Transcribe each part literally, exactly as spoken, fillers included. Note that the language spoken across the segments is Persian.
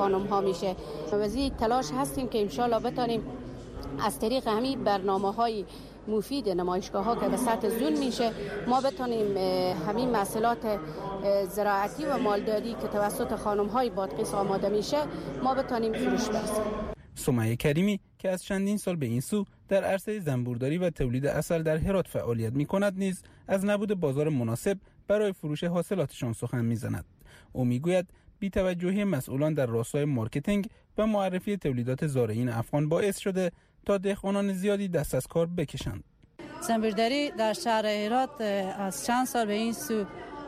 خانم ها میشه. وزیر تلاش هستیم که انشالله بتانیم از طریق همین برنامه های مفید نمایشگاه ها که به سطح زون میشه ما بتانیم همین محصولات زراعتی و مالداری که توسط خانم های بادغیس آماده میشه ما بتانیم فروش برسیم. سمیه کریمی که از چندین سال به این سو در عرصه زنبورداری و تولید عسل در هرات فعالیت میکند نیز از نبود بازار مناسب برای فروش حاصلاتشان سخن میزند. او میگوید بی‌توجهی مسئولان در راستای مارکتینگ و معرفی تولیدات زارعین افغان باعث شده تا دهقانان زیادی دست از کار بکشند. زنبورداری در شهر هرات از چند سال به این سو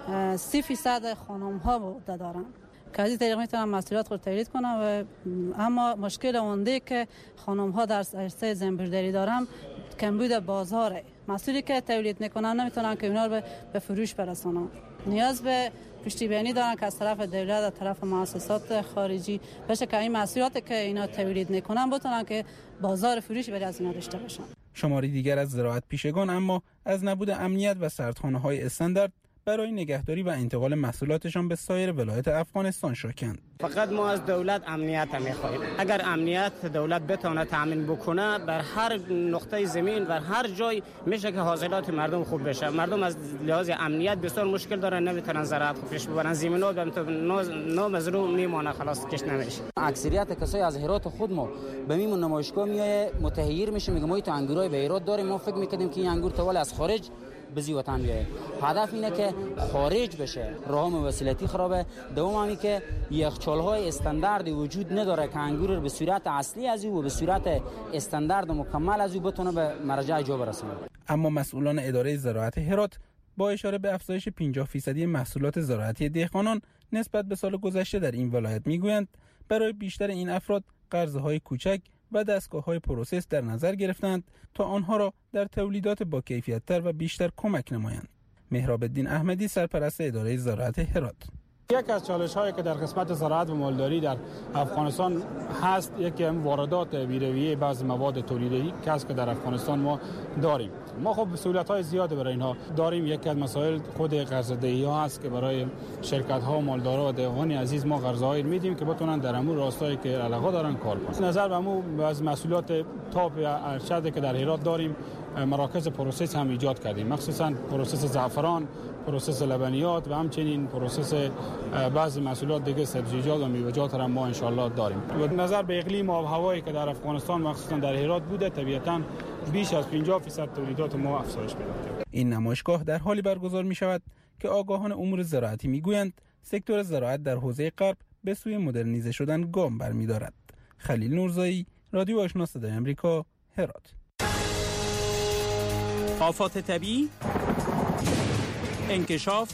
سی فیصد خانم ها بوده دارند که از این طریق میتونن محصولات خود تولید کنن و اما مشکل اونده که خانم ها در عرصه زنبورداری دارن کمبود بازاره. محصولی که تولید میکنن نمیتونن که اونا رو به فروش برسونن. نیاز به پشتیبانی دارن که از طرف دولت و طرف مؤسسات خارجی بشه که این محصولات که اینا تولید میکنن بتونن که بازار فروش برای از اینا داشته باشن. شماری دیگر از زراعت پیشگان اما از نبود امنیت و سردخانه‌های استاندارد برای نگهداری و انتقال محصولاتشان به سایر ولایت افغانستان شاکند. فقط ما از دولت امنیت می‌خواهیم. اگر امنیت دولت بتونه تامین بکنه بر هر نقطه زمین و هر جای میشه که حاصلات مردم خوب بشه. مردم از لحاظ امنیت بسیار مشکل دارن، نمیتونن زراعت خوب پیش ببرن، زمین‌ها نو مزروع میمونه، خلاص کش نمیشه. اکثریت کسای از هرات خود ما به میمون نمایشگاه میایه متحیر میشه، میگه ما تو انگورای به هرات داریم، ما فکر میکردیم که این انگور تول از خارج بزی وطن بیایه. هدف اینه که خارج بشه، راه موصلاتی خرابه. دوم همی که یخچال‌های استاندارد وجود نداره که انگور رو به صورت اصلی از او و به صورت استاندارد مکمل از او بتونه به مرجع جا برسونه. اما مسئولان اداره زراعت هرات با اشاره به افزایش پنجاه درصدی محصولات زراعتی دهقانان نسبت به سال گذشته در این ولایت میگویند برای بیشتر این افراد قرضه‌های کوچک و دستگاه‌های پروسس در نظر گرفتند تا آنها را در تولیدات با کیفیت‌تر و بیشتر کمک نمایند. مهراب الدین احمدی سرپرست اداره زراعت هرات: یک از چالش‌هایی که در قسمت زراعت و مالداری در افغانستان هست یکی هم واردات بی‌رویه بعضی مواد تولیدی که است که در افغانستان ما داریم. ما خب سهولت‌های زیاده برای اینها داریم. یکی از مسائل خود قرض‌دهی‌ها هست که برای شرکت‌ها و مالدارا و دهقان عزیز ما قرض‌های میدیم که بتونن در امور راستایی که علاقه دارن کار کنن. نظر به امور از مسئولیت تاپ یا ارشد که در هرات داریم مراکز پروسس هم ایجاد کردیم، مخصوصا پروسس زعفران، پروسس لبنیات و همچنین پروسس بعضی محصولات دیگه سبزیجات و میوه‌جات را ما ان شاء الله داریم. و نظر به اقلیم و هوایی که در افغانستان مخصوصا در هرات بوده طبیعتاً بیش از پنجاه درصد تولیدات ما افزایش پیدا کرد. این نمایشگاه در حالی برگزار می شود که آگاهان امور زراعتی می گویند سکتور زراعت در حوزه غرب به سوی مدرنیزه شدن گام برمی‌دارد. خلیل نورزایی، رادیو آشنا صدای آمریکا، هرات. آفات طبیعی، انکشاف،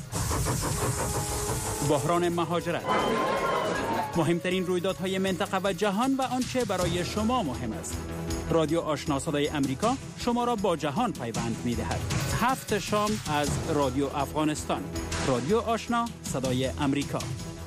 بحران مهاجرت، مهمترین رویدادهای منطقه و جهان و آنچه برای شما مهم است. رادیو آشنا صدای آمریکا شما را با جهان پیوند می‌دهد. هفت شام از رادیو افغانستان. رادیو آشنا صدای آمریکا.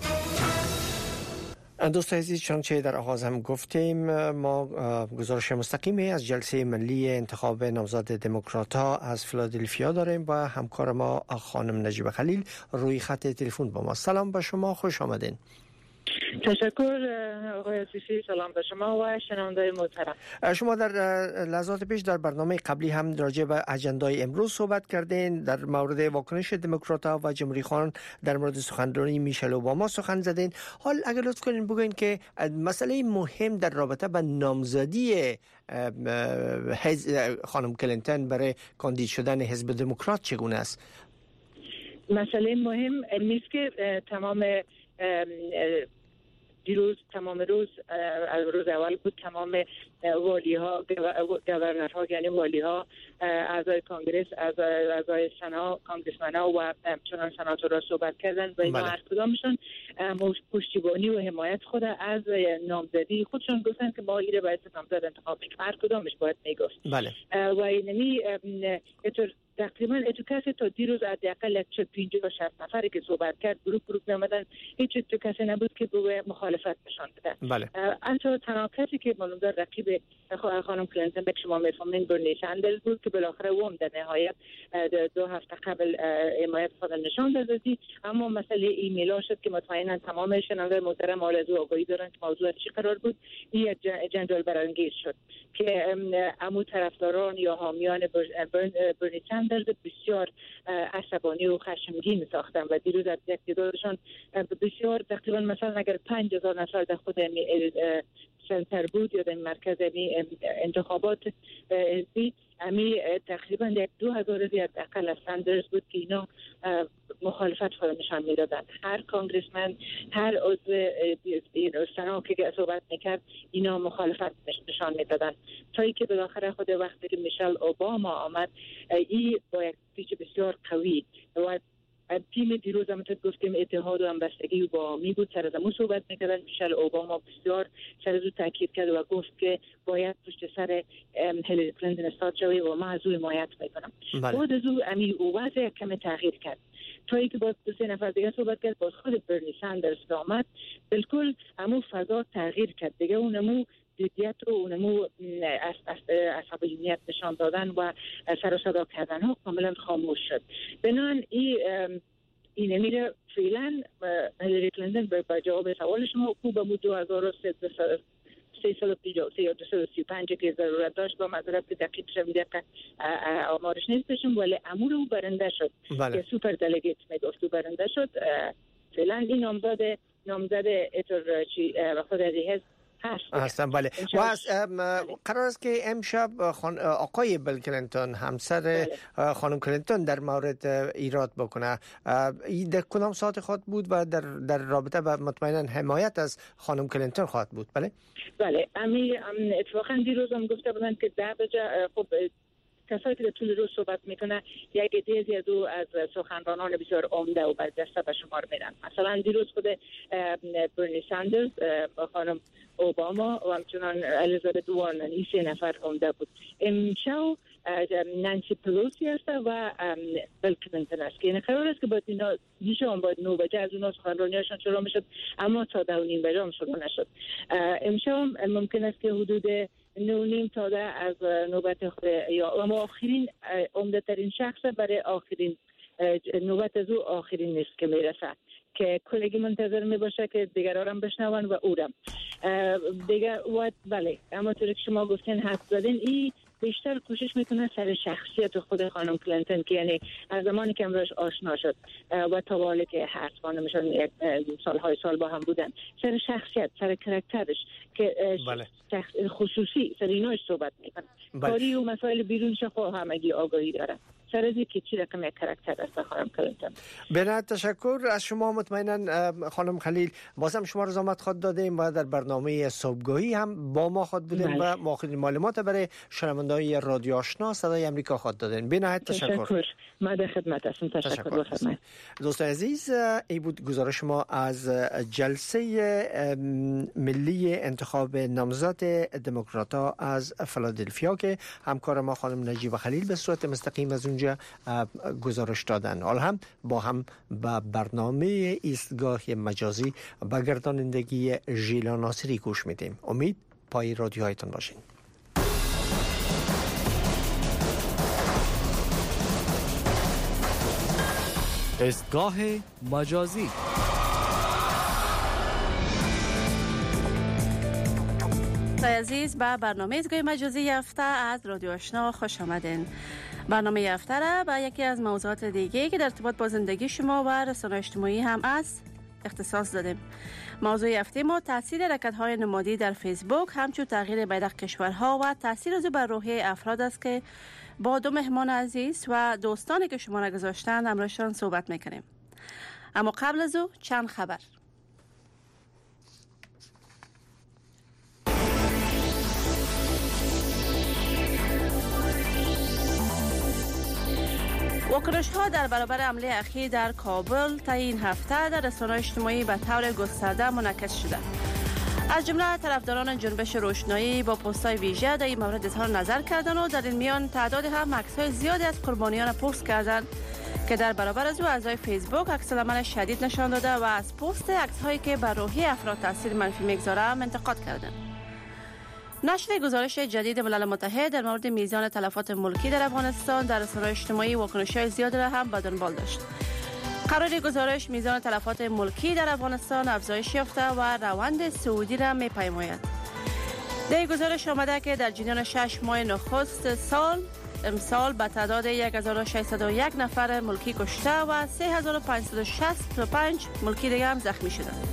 دوستان عزیز، چنانچه در آغاز هم گفتیم ما گزارش مستقیمی از جلسه ملی انتخاب نامزد دموکرات‌ها از فیلادلفیا داریم با همکار ما خانم نجیبه خلیل روی خط تلفن با ما. سلام به شما، خوش آمدین. تشکر آقای عزیزی، سلام به شما و شنوندگان محترم. شما در لحظات پیش در برنامه قبلی هم راجع به اجندای امروز صحبت کردین، در مورد واکنش دموکرات‌ها و جمهوری‌خوان در مورد سخنرانی میشل اوباما سخن زدین. حال اگر لطف کنین بگوین که مسئله مهم در رابطه با نامزدی خانم کلینتون برای کاندید شدن حزب دموکرات چگونه است؟ مسئله مهم نیست که تمام دیروز تمام روز روز اول بود تمام والی ها گورنرها یعنی والی ها اعضای کانگرس اعضای سنا کانگرسمن ها و چنان سناتورها صحبت کردن و اینا هر کدامشون پشتیبانی و حمایت خود از نامزدی خودشون گفتن که ما ایره باید نامزد انتخاب کنیم، هر کدامش باید میگفت. بله. و اینمی تقریبا اتو کسی تا دیروز حداقل پنجاه و شصت نفری که صحبت کرد گروه گروه نمیدن، هیچ اتو کسی نبود که به مخالفت نشان بده. بله. حتی تنها کسی که معلوم دار رقیب خانم کلینتون به شما میفهمین برنی سندرز بود که بالاخره وام در نهایت دو هفته قبل حمایت خود نشان دادی. اما مسئله ایمیل ها شد که مطمئنا تمام شنونده محترم آرزو آگاهی دارن که موضوع چی قرار بود. این جنجال برانگیز شد که عمو طرفداران یا حامیان برنی سندرز بسیار عصبانی و خشمگین ساختن و دیروز از اقتدارشان بسیار تقریبا مثلا اگر پنج هزار نفر در خود سنتر بود یا در مرکز انتخابات حزبی امی تقریبا یک دو هزار زیاد اقل از سندرز بود که اینا مخالفت خود نشان میدادند. هر کانگرسمن، هر عضو سنا که صحبت میکرد اینا مخالفت نشان میدادند تا اینکه بالاخره خود وقتی که میشل اوباما آمد این با یک پیچ بسیار قوی و تیم دیروز هم تو گفتیم اتحاد و همبستگی با می بود سر زمون صحبت میکردن. میشل اوباما بسیار سر زود تاکید کرد و گفت که باید پشت سر هیلاری کلینتون استاد شوی و ما از او حمایت میکنم. بعد از او امی وضع کمی تغییر کرد تا اینکه باز دو سه نفر دیگه صحبت کرد. باز خود برنی سندرز آمد بالکل همو فضا تغییر کرد دیگه. اونمو جدیت و اونمو عصبانیت نشان دادن و سر و صدا کردن ها کاملا خاموش شد. بنابراین این این میره فعلا هیلاری کلینتون به جواب سوال شما خوب بود دو هزار و سیصد و سی و پنج که ضرورت داشت با معذرت که دقیق شویده که آمارش نیستشم ولی امور او برنده شد. بله. که سوپر دلگیت میگفت او برنده شد. فعلا این نامزد نامزد اتر چی خود از حزب هستن. بله. و از قرار است که امشب خان... آقای بیل کلینتون همسر بله. خانم کلینتون در مورد ایراد بکنه. این در کدام ساعت خواهد بود و در در رابطه با مطمئنا حمایت از خانم کلینتون خواهد بود؟ بله. بله. امی اتفاقا دیروز هم گفته بودن که ده بجه خب کسایی که در طول روز صحبت میکنه یک دیزی از او از سخنرانان بسیار عمده و برجسته به شمار میرن. مثلا دیروز خود برنی سندرز، خانم اوباما و همچنان الیزابت وارن این سه نفر عمده بود. امشب نانسی پلوسی است و بیل کلینتون است که این قرار است که باید اینا دیشان باید نو بجه از اونا سخنرانیشان شروع میشد اما تا دو نیم بجه هم شروع نشد. امشب ممکن است که حدود نو نیم تا ده از نوبت خود یا اما آخرین عمده ترین شخص برای آخرین نوبت از او آخرین نیست که میرسه که کلگی منتظر می باشه که دیگر هم بشنون و او رم دیگر و بله. اما طوری که شما گفتین حد زدین این بیشتر کوشش میکنه سر شخصیت خود خانم کلینتون که یعنی از زمانی که امروز آشنا شد و تا والی که هست خانمشان سالهای سال با هم بودن سر شخصیت سر کرکترش که بله. خصوصی سر ایناش صحبت میکنه. بله. کاری و مسائل بیرونش خود همگی آگاهی داره سر از که چی رقم یک کرکتر است خانم کلینتون. بنابراین تشکر از شما. مطمئنا خانم خلیل بازم شما رو زحمت خود دادیم و در برنامه صبحگاهی هم با ما خود بودیم و ما خود معلومات برای شنونده‌های رادیو آشنا صدای امریکا خود دادین. بنابراین تشکر. تشکر. ما در خدمت هستم. تشکر, تشکر بفرمایید. دوستان عزیز ای بود گزارش ما از جلسه ملی انتخاب نامزد دموکرات‌ها از فیلادلفیا که همکار ما خانم نجیبه خلیل به صورت مستقیم از اونجا گزارش دادن. حالا هم با هم به برنامه ایستگاه مجازی با گردانندگی ژیلا ناصری گوش میدیم. امید پای رادیوهایتون باشین. ایستگاه مجازی عزیز به برنامه ایستگاه مجازی هفته از رادیو آشنا خوش آمدین. برنامه هفته را به یکی از موضوعات دیگه که در ارتباط با زندگی شما و رسانه‌های اجتماعی هم است اختصاص دادیم. موضوع هفته ما تاثیر حرکت‌های نمادی در فیسبوک همچون تغییر بیرق کشورها و تاثیر از بر روحیه افراد است که با دو مهمان عزیز و دوستانی که شما را گذاشتند امروزشان صحبت میکنیم. اما قبل از او چند خبر. واکنش‌ها در برابر حمله اخیر در کابل تا این هفته در رسانه‌های اجتماعی به طور گسترده منعکس شده. از جمله طرفداران جنبش روشنایی با پست‌های ویژه در این مورد اظهار نظر کردند و در این میان تعداد هم عکس‌های زیادی از قربانیان پست کردند که در برابر از او اعضای فیسبوک عکس‌العمل شدید نشان داده و از پست عکس‌هایی که بر روحی افراد تاثیر منفی می‌گذارند انتقاد کردند. نشر گزارش جدید ملل متحد در مورد میزان تلفات ملکی در افغانستان در رسانه‌های اجتماعی واکنش‌های زیاد را هم به دنبال داشت. قرار گزارش میزان تلفات ملکی در افغانستان افزایش یافته و روند صعودی را می‌پیماید. در گزارش آمده که در جریان شش ماه نخست سال امسال به تعداد یک هزار و ششصد و یک نفر ملکی کشته و سه هزار و پانصد و شصت و پنج ملکی دیگر هم زخمی شدند.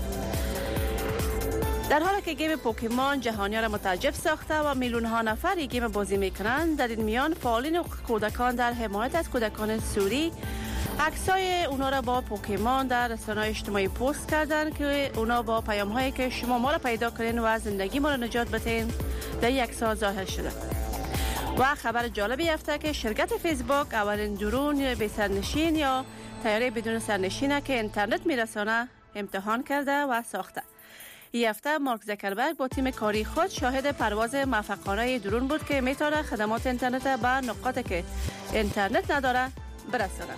در حالی که گیم پوکیمون جهانیان را متعجب ساخته و میلیون ها نفر این گیم بازی میکنند، در این میان فعالین و کودکان در حمایت از کودکان سوری عکسای اونا را با پوکیمون در رسانه‌های اجتماعی پست کردند که اونا با پیام هایی که شما ما را پیدا کنین و زندگی ما را نجات بدین در یک عکس‌ها ظاهر شده. و خبر جالبی هفته که شرکت فیسبوک اولین درون بی سرنشین یا طیاره بدون سرنشینه که اینترنت میرسانه امتحان کرده و ساخته. این هفته مارک زاکربرگ با تیم کاری خود شاهد پرواز موفقانه درون بود که میتونه خدمات اینترنت به نقاطی که اینترنت نداره برسانه.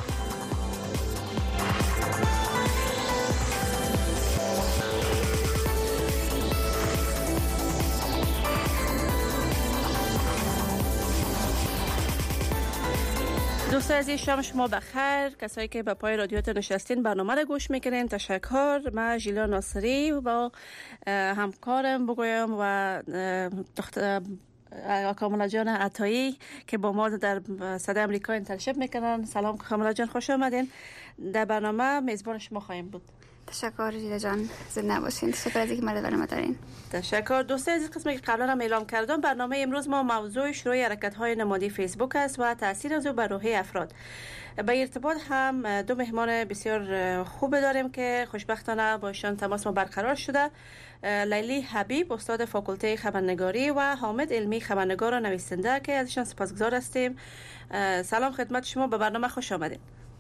دوستان عزیز، شام شما بخیر. کسایی که به پای رادیوتون نشستین برنامه را گوش میکنین تشکر. من ژیلا ناصری با همکارم بگویم و دختر کاملا جان عطایی که با ما در صدای امریکا انترشپ میکنن. سلام کاملا جان، خوش آمدین. در برنامه میزبان شما خواهیم بود. تشکر ژیلا جان، زنده باشین. تشکر از اینکه مرا برنامه دارین. تشکر. دوستان عزیز، قسمی که قبلا هم اعلام کردم، برنامه امروز ما موضوع شروع حرکت‌های نمادی فیسبوک است و تاثیر از او بر روحی افراد. به ارتباط هم دو مهمان بسیار خوب داریم که خوشبختانه با ایشان تماس ما برقرار شده. لیلی حبیب، استاد فاکولته خبرنگاری و حامد علمی، خبرنگار و نویسنده که ازشان سپاسگزار هستیم. سلام خدمت شما، به برنامه خوش آمدید.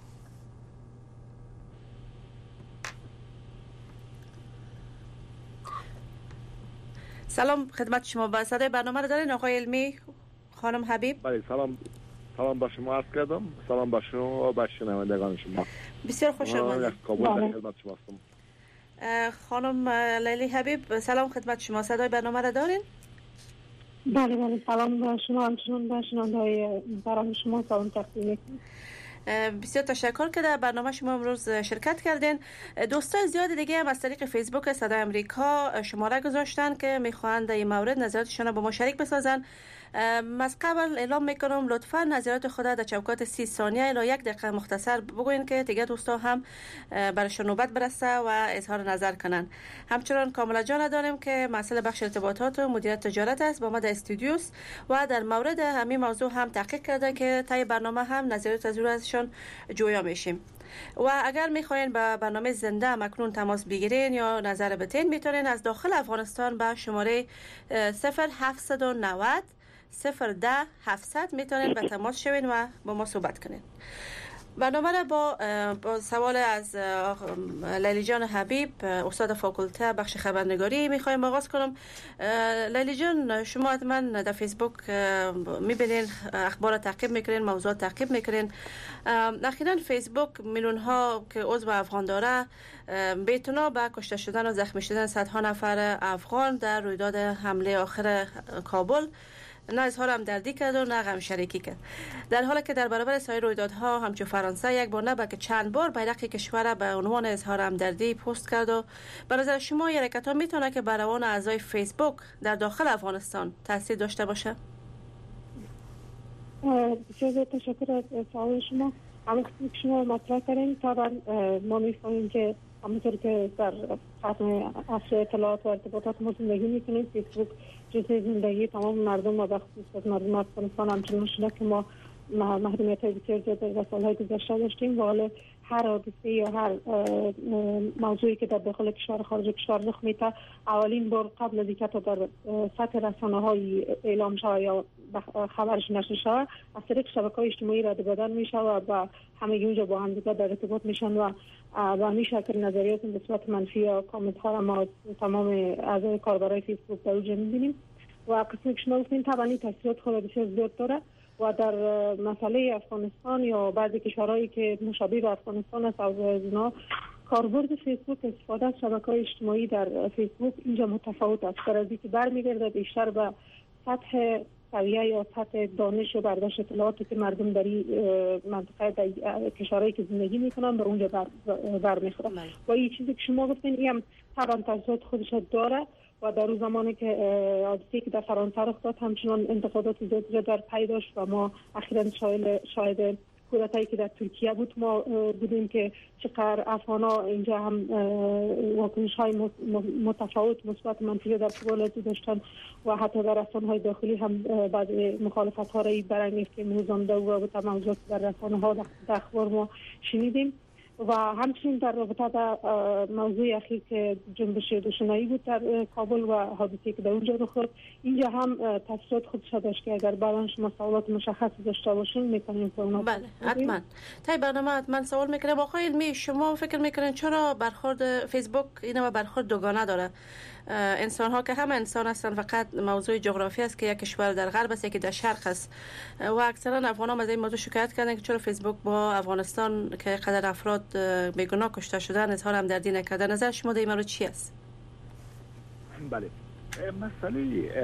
سلام خدمت شما. با صدای برنامه را دارین آقای علمی، خانم حبیب؟ بله، سلام سلام با شما عرض کردم. سلام با شما و با شنوندگان شما. بسیار خوش آمدید. کابل در خدمت شما هستم. خانم لیلی حبیب، سلام خدمت شما. صدای برنامه را دارین؟ بله بله، سلام با شما، همچنان با شنونده‌های برنامه شما سلام تقدیم می‌کنم. بسیار تشکر که در برنامه شما امروز شرکت کردین. دوستان زیاد دیگه هم از طریق فیسبوک صدای امریکا شماره گذاشتن که میخواهند در این مورد نظراتشون رو با ما شریک بسازن. از قبل اعلام میکنم لطفا نظرات خود در چوکات سی ثانیه الی یک دقیقه مختصر بگوین که دیگه دوستا هم براشون نوبت برسه و اظهار نظر کنن. همچنان کاملا جان داریم که مسئله بخش ارتباطات و مدیریت تجارت است با ما در استودیوس و در مورد همین موضوع هم تحقیق کردن که طی برنامه هم نظرات از ازشون جویا میشیم. و اگر میخواین به برنامه زنده مکنون تماس بگیرین یا نظر بتین، میتونین از داخل افغانستان به شماره صفر هفتصد و نود صفر ده هفتصد میتونین به تماس شوین و با ما صحبت کنین. برنامه را با, با سوال از لیلی جان حبیب، استاد فاکولته بخش خبرنگاری میخوایم آغاز کنم. لیلی جان، شما حتما در فیسبوک میبینین اخبار تعقیب میکنین، موضوعات تعقیب میکنین. اخیراً فیسبوک میلیون ها که عضو افغان داره بی‌اعتنا به کشته شدن و زخمی شدن صدها نفر افغان در رویداد حمله آخر کابل نه اظهار همدردی کرد و نه غم شریکی کرد، در حالی که در برابر سایر رویدادها همچون فرانسه یک بار نه بلکه چند بار بیرق کشور به عنوان اظهار همدردی پست کرد. و به نظر شما این حرکت‌ها میتونه که بر روان اعضای فیسبوک در داخل افغانستان تاثیر داشته باشه؟ بسیار تشکر از سوال شما. همون که شما مطرح کردین، طبعا ما می‌فهمیم که همونطور که در ختم عصر اطلاعات و ارتباطات ما زندگی میکنیم، فیسبوک جزء زندگی تمام مردم و بخصوص مردم افغانستان همچنان شده که ما محرومیت های بسیار زیاد در سالهای گذشته داشتیم و حالا هر حادثه یا هر موضوعی که در داخل کشور خارج کشور رخ میده اولین بار قبل از اینکه تا در سطح رسانه‌های اعلام شود یا خبرش نشر شود از طریق شبکه‌های اجتماعی رد بدن میشه و همه اونجا با هم دیگه در ارتباط میشن و با همین شکل نظریات نسبت منفی یا کامنت ها ما تمام اعضای کاربرای فیسبوک در اونجا میبینیم و قسمی که شما گفتین طبعا این تاثیرات خود بسیار زیاد داره و در مسئله افغانستان یا بعضی کشورهایی که مشابه به افغانستان است از اینا کاربرد فیسبوک استفاده از شبکه‌های اجتماعی در فیسبوک اینجا متفاوت است. در ازی که برمیگرده بیشتر به سطح سویه یا سطح دانش و برداشت اطلاعاتی که مردم در این منطقه در کشورهایی که زندگی میکنن به اونجا بر, بر میخوره و این چیزی که شما گفتین این هم طبعا تاثیرات خودش داره و در اون زمانی که حادثه‌ای که در فرانسه رخ داد همچنان انتقادات زیادی در پی داشت و ما اخیراً شاهد شاهد کودتایی که در ترکیه بود ما بودیم که چقدر افغان‌ها اینجا هم واکنش‌های متفاوت مثبت منفی در قبال داشتن و حتی در رسانه‌های داخلی هم بعض مخالفت‌ها را برانگیخت که موزانده و رابطه موضوعات در رسانه‌ها در اخبار ما شنیدیم و همچنین در رابطه با موضوع اخیر که جنبش دوشنایی بود در کابل و حادثه‌ای که در اونجا رخ داد اینجا هم تاثیرات خودش داشت که اگر برای شما سوالات مشخصی داشته باشین میتونیم که اونا بله حتما تا برنامه حتما سوال میکنم آقای علمی شما فکر میکنین چرا برخورد فیسبوک اینا برخورد دوگانه داره انسان ها که همه انسان هستن فقط موضوع جغرافی است که یک کشور در غرب است یکی در شرق است و اکثرا افغان ها از این موضوع شکایت کردن که چرا فیسبوک با افغانستان که قدر افراد بیگناه کشته شدن اظهار همدردی نکرده نظر شما در این مورد چی است؟ بله مسئله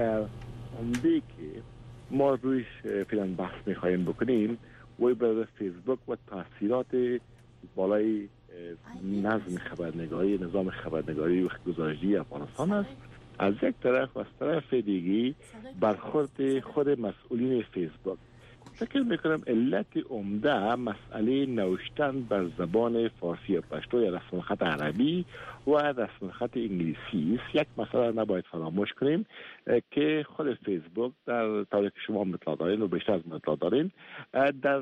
عمده که ما رویش فعلا بحث میخوایم بکنیم وی برای فیسبوک و تاثیرات بالای نظم خبرنگاری نظام خبرنگاری و گزارشی افغانستان است از یک طرف و از طرف دیگه برخورد خود مسئولین فیسبوک. فکر میکنم علت عمده مسئله نوشتن بر زبان فارسی و پشتو یا رسم الخط عربی و رسم الخط انگلیسی است. یک مسئله نباید فراموش کنیم که خود فیسبوک در طوری که شما مطلع دارین و بیشتر از مطلع دارین در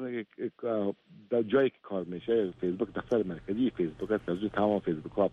در جایی که کار میشه فیسبوک دفتر مرکزی فیسبوک است از تمام فیسبوک ها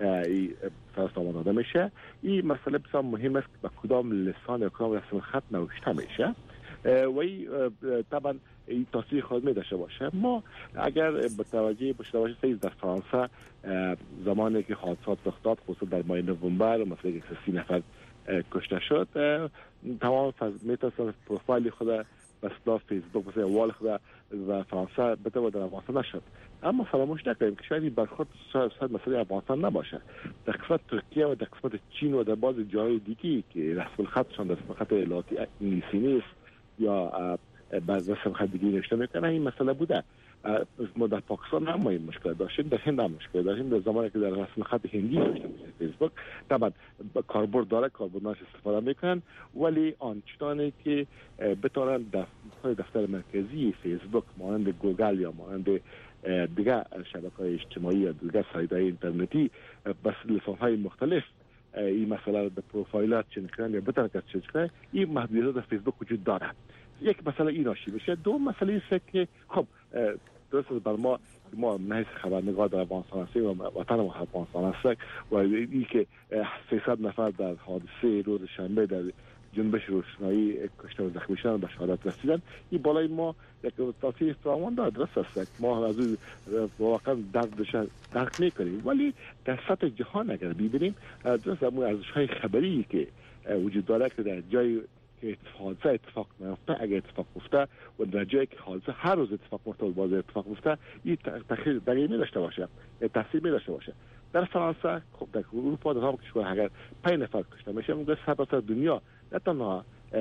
فرستامان داده میشه. این مسئله بسیار مهم است که به کدام لسان یا کدام رسم الخط نوشته میشه و این طبعا این تاثیر خود می داشته باشه. ما اگر به توجه باشده باشید در فرانسه زمانی که حادثات رخ داد خصوصا در ماه نوامبر مثلا یک سی نفر کشته شد تمام میتونستن پروفایل خود به اصطلاح فیسبوک مثلا وال خود و فرانسه بده و در افغانستان نشد. اما فراموش نکنیم که شاید این برخورد شاید مسئله افغانستان نباشه. در قسمت ترکیه و در قسمت چین و در بعض جاهای دیگه که رسم الخطشان رسم الخط انگلیسی نیست یا بعض رسم الخط دیگه نوشته میکنن این مسئله بوده. ما در پاکستان هم ما این مشکل داشتیم، در هند هم مشکل داشتیم. در زمانی که در رسم الخط هندی نوشته میشه فیسبوک طبعا کاربرد داره کاربردناش استفاده میکنن ولی آنچنانی که بتونن در دفتر مرکزی فیسبوک مانند گوگل یا مانند دیگه شبکه‌های اجتماعی یا دیگه سایت‌های اینترنتی بس لسان‌های مختلف این مسئله در پروفایلات چنین کنن یا بتونن که چنین کنن این محدودیت در فیسبوک وجود داره. یک مسئله این راشی بشه. دو مسئله است که خب درست بر ما ما نه خبرنگار در افغانستان هستیم و وطن ما افغانستان هست و این که سیصد نفر در حادثه روز شنبه در جنبش روشنایی کشته و زخمی شدن به شهادت رسیدن این بالای ما یک تاثیر فراوان داره. درست است ما از اون واقعا دردش درک میکنیم ولی در سطح جهان اگر ببینیم درست همون ارزش‌های خبری که وجود داره که در جای که حادثه اتفاق میفته اگر اتفاق افتاد و در جایی که حادثه هر روز اتفاق میفته و باز اتفاق افتاد این تاثیر دقیق می داشته باشه تاثیر می داشته باشه. در فرانسه خب در اروپا در تمام کشورها اگر پنج نفر کشته میشه ممکن است سراسر دنیا نه تنها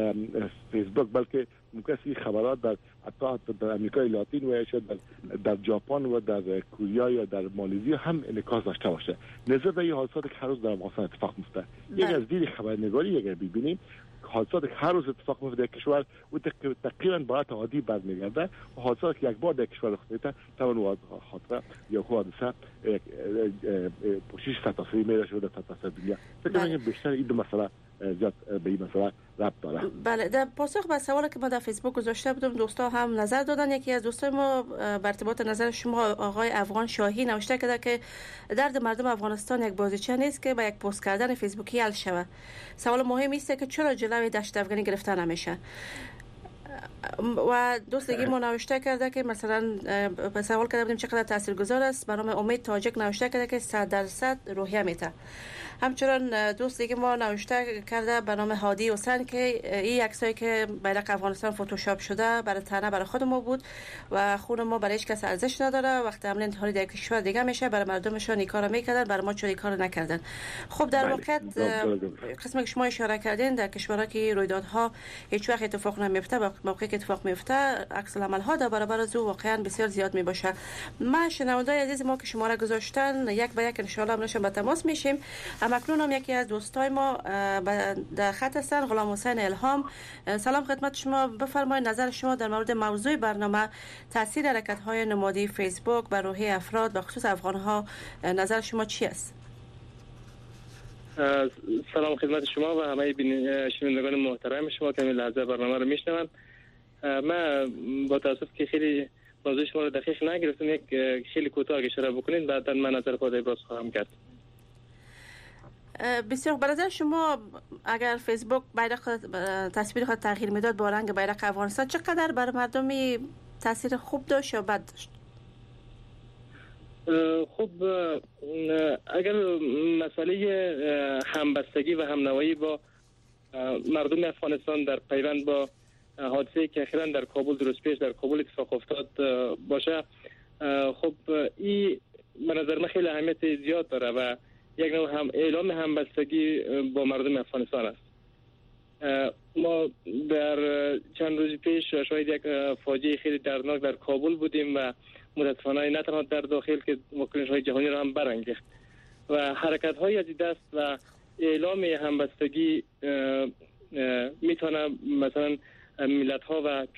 فیسبوک بلکه ممکن است این خبرات در حتی در امریکای لاتین و یا در در ژاپن و در کره یا در مالزی هم انعکاس داشته باشه. نظر به این حادثات که هر روز در افغانستان اتفاق میفته یک از دید خبرنگاری اگر ببینیم حادثات که هر روز اتفاق میفته در کشور و تقریبا باید عادی برمیگرده و حادثات که یک بار در کشور رخ میده طبعا حادثه یا حادثه پوشش تاثیری میره شده تا تاثیر دنیا. فکر می‌کنم بیشتر این دو مسئله زیاد به این مسئله ربط داره. بله، در پاسخ به سوالی که ما در فیسبوک گذاشته بودم دوستا هم نظر دادن. یکی از دوستای ما بر ارتباط نظر شما آقای افغان شاهی نوشته کرده که درد مردم افغانستان یک بازیچه نیست که با یک پست کردن فیسبوکی حل شود. سوال مهم است که چرا جلوی دشت افغانی گرفته نمیشه؟ و دوست دیگه ما نوشته کرده که مثلا به سوال کرده بودیم چقدر تاثیرگذار است، برنامه امید تاجک نوشته کرده که صد درصد روحیه میته. همچنین دوست دیگه ما نوشته کرده به نام هادی حسین که این عکسایی که بیرق افغانستان فتوشاپ شده برای تنه برای خود ما بود و خون ما برای هیچ کس ارزش نداره. وقتی حمله انتحاری در کشور دیگه میشه برای مردمشون این کارو میکردن، برای ما چون این کارو نکردن. خب در واقع قسمی که شما اشاره کردین در کشورها که رویدادها هیچ وقت اتفاق نمیفته، موقعی که اتفاق میفته عکس العمل ها در برابر از او واقعا بسیار زیاد میباشه. ما شنوندای عزیز ما که شماره گذاشتن یک به یک ان شاء الله نشون به تماس میشیم. اکنون هم یکی از دوستای ما در خط هستن، غلام حسین الهام. سلام خدمت شما، بفرمایید نظر شما در مورد موضوع برنامه تاثیر حرکت‌های نمادی فیسبوک بر روحیه افراد و خصوص افغان‌ها، نظر شما چی است؟ سلام خدمت شما و همه شنوندگان محترم شما که این لحظه برنامه رو میشنوند. من با تاسف که خیلی موضوع شما رو دقیق نگرفتم، یک خیلی کوتاه اشاره بکنید بعدا من نظر خود ابراز خواهم کرد. بسیار به نظر شما اگر فیسبوک بیرق تصویر خود تغییر میداد با رنگ بیرق افغانستان چقدر بر مردمی تاثیر خوب داشت یا بد داشت؟ خب اگر مسئله همبستگی و همنوایی با مردم افغانستان در پیوند با حادثه که اخیراً در کابل درست پیش در کابل اتفاق افتاد باشه، خب این به نظر من خیلی اهمیت زیاد داره و یک نوع هم اعلام همبستگی با مردم افغانستان است. ما در چند روز پیش شاید یک فاجعه خیلی دردناک در کابل بودیم و متاسفانه نه تنها در داخل که واکنش‌های جهانی را هم برانگیخت و حرکت‌های از دست و اعلام همبستگی میتونه مثلا ملت‌ها و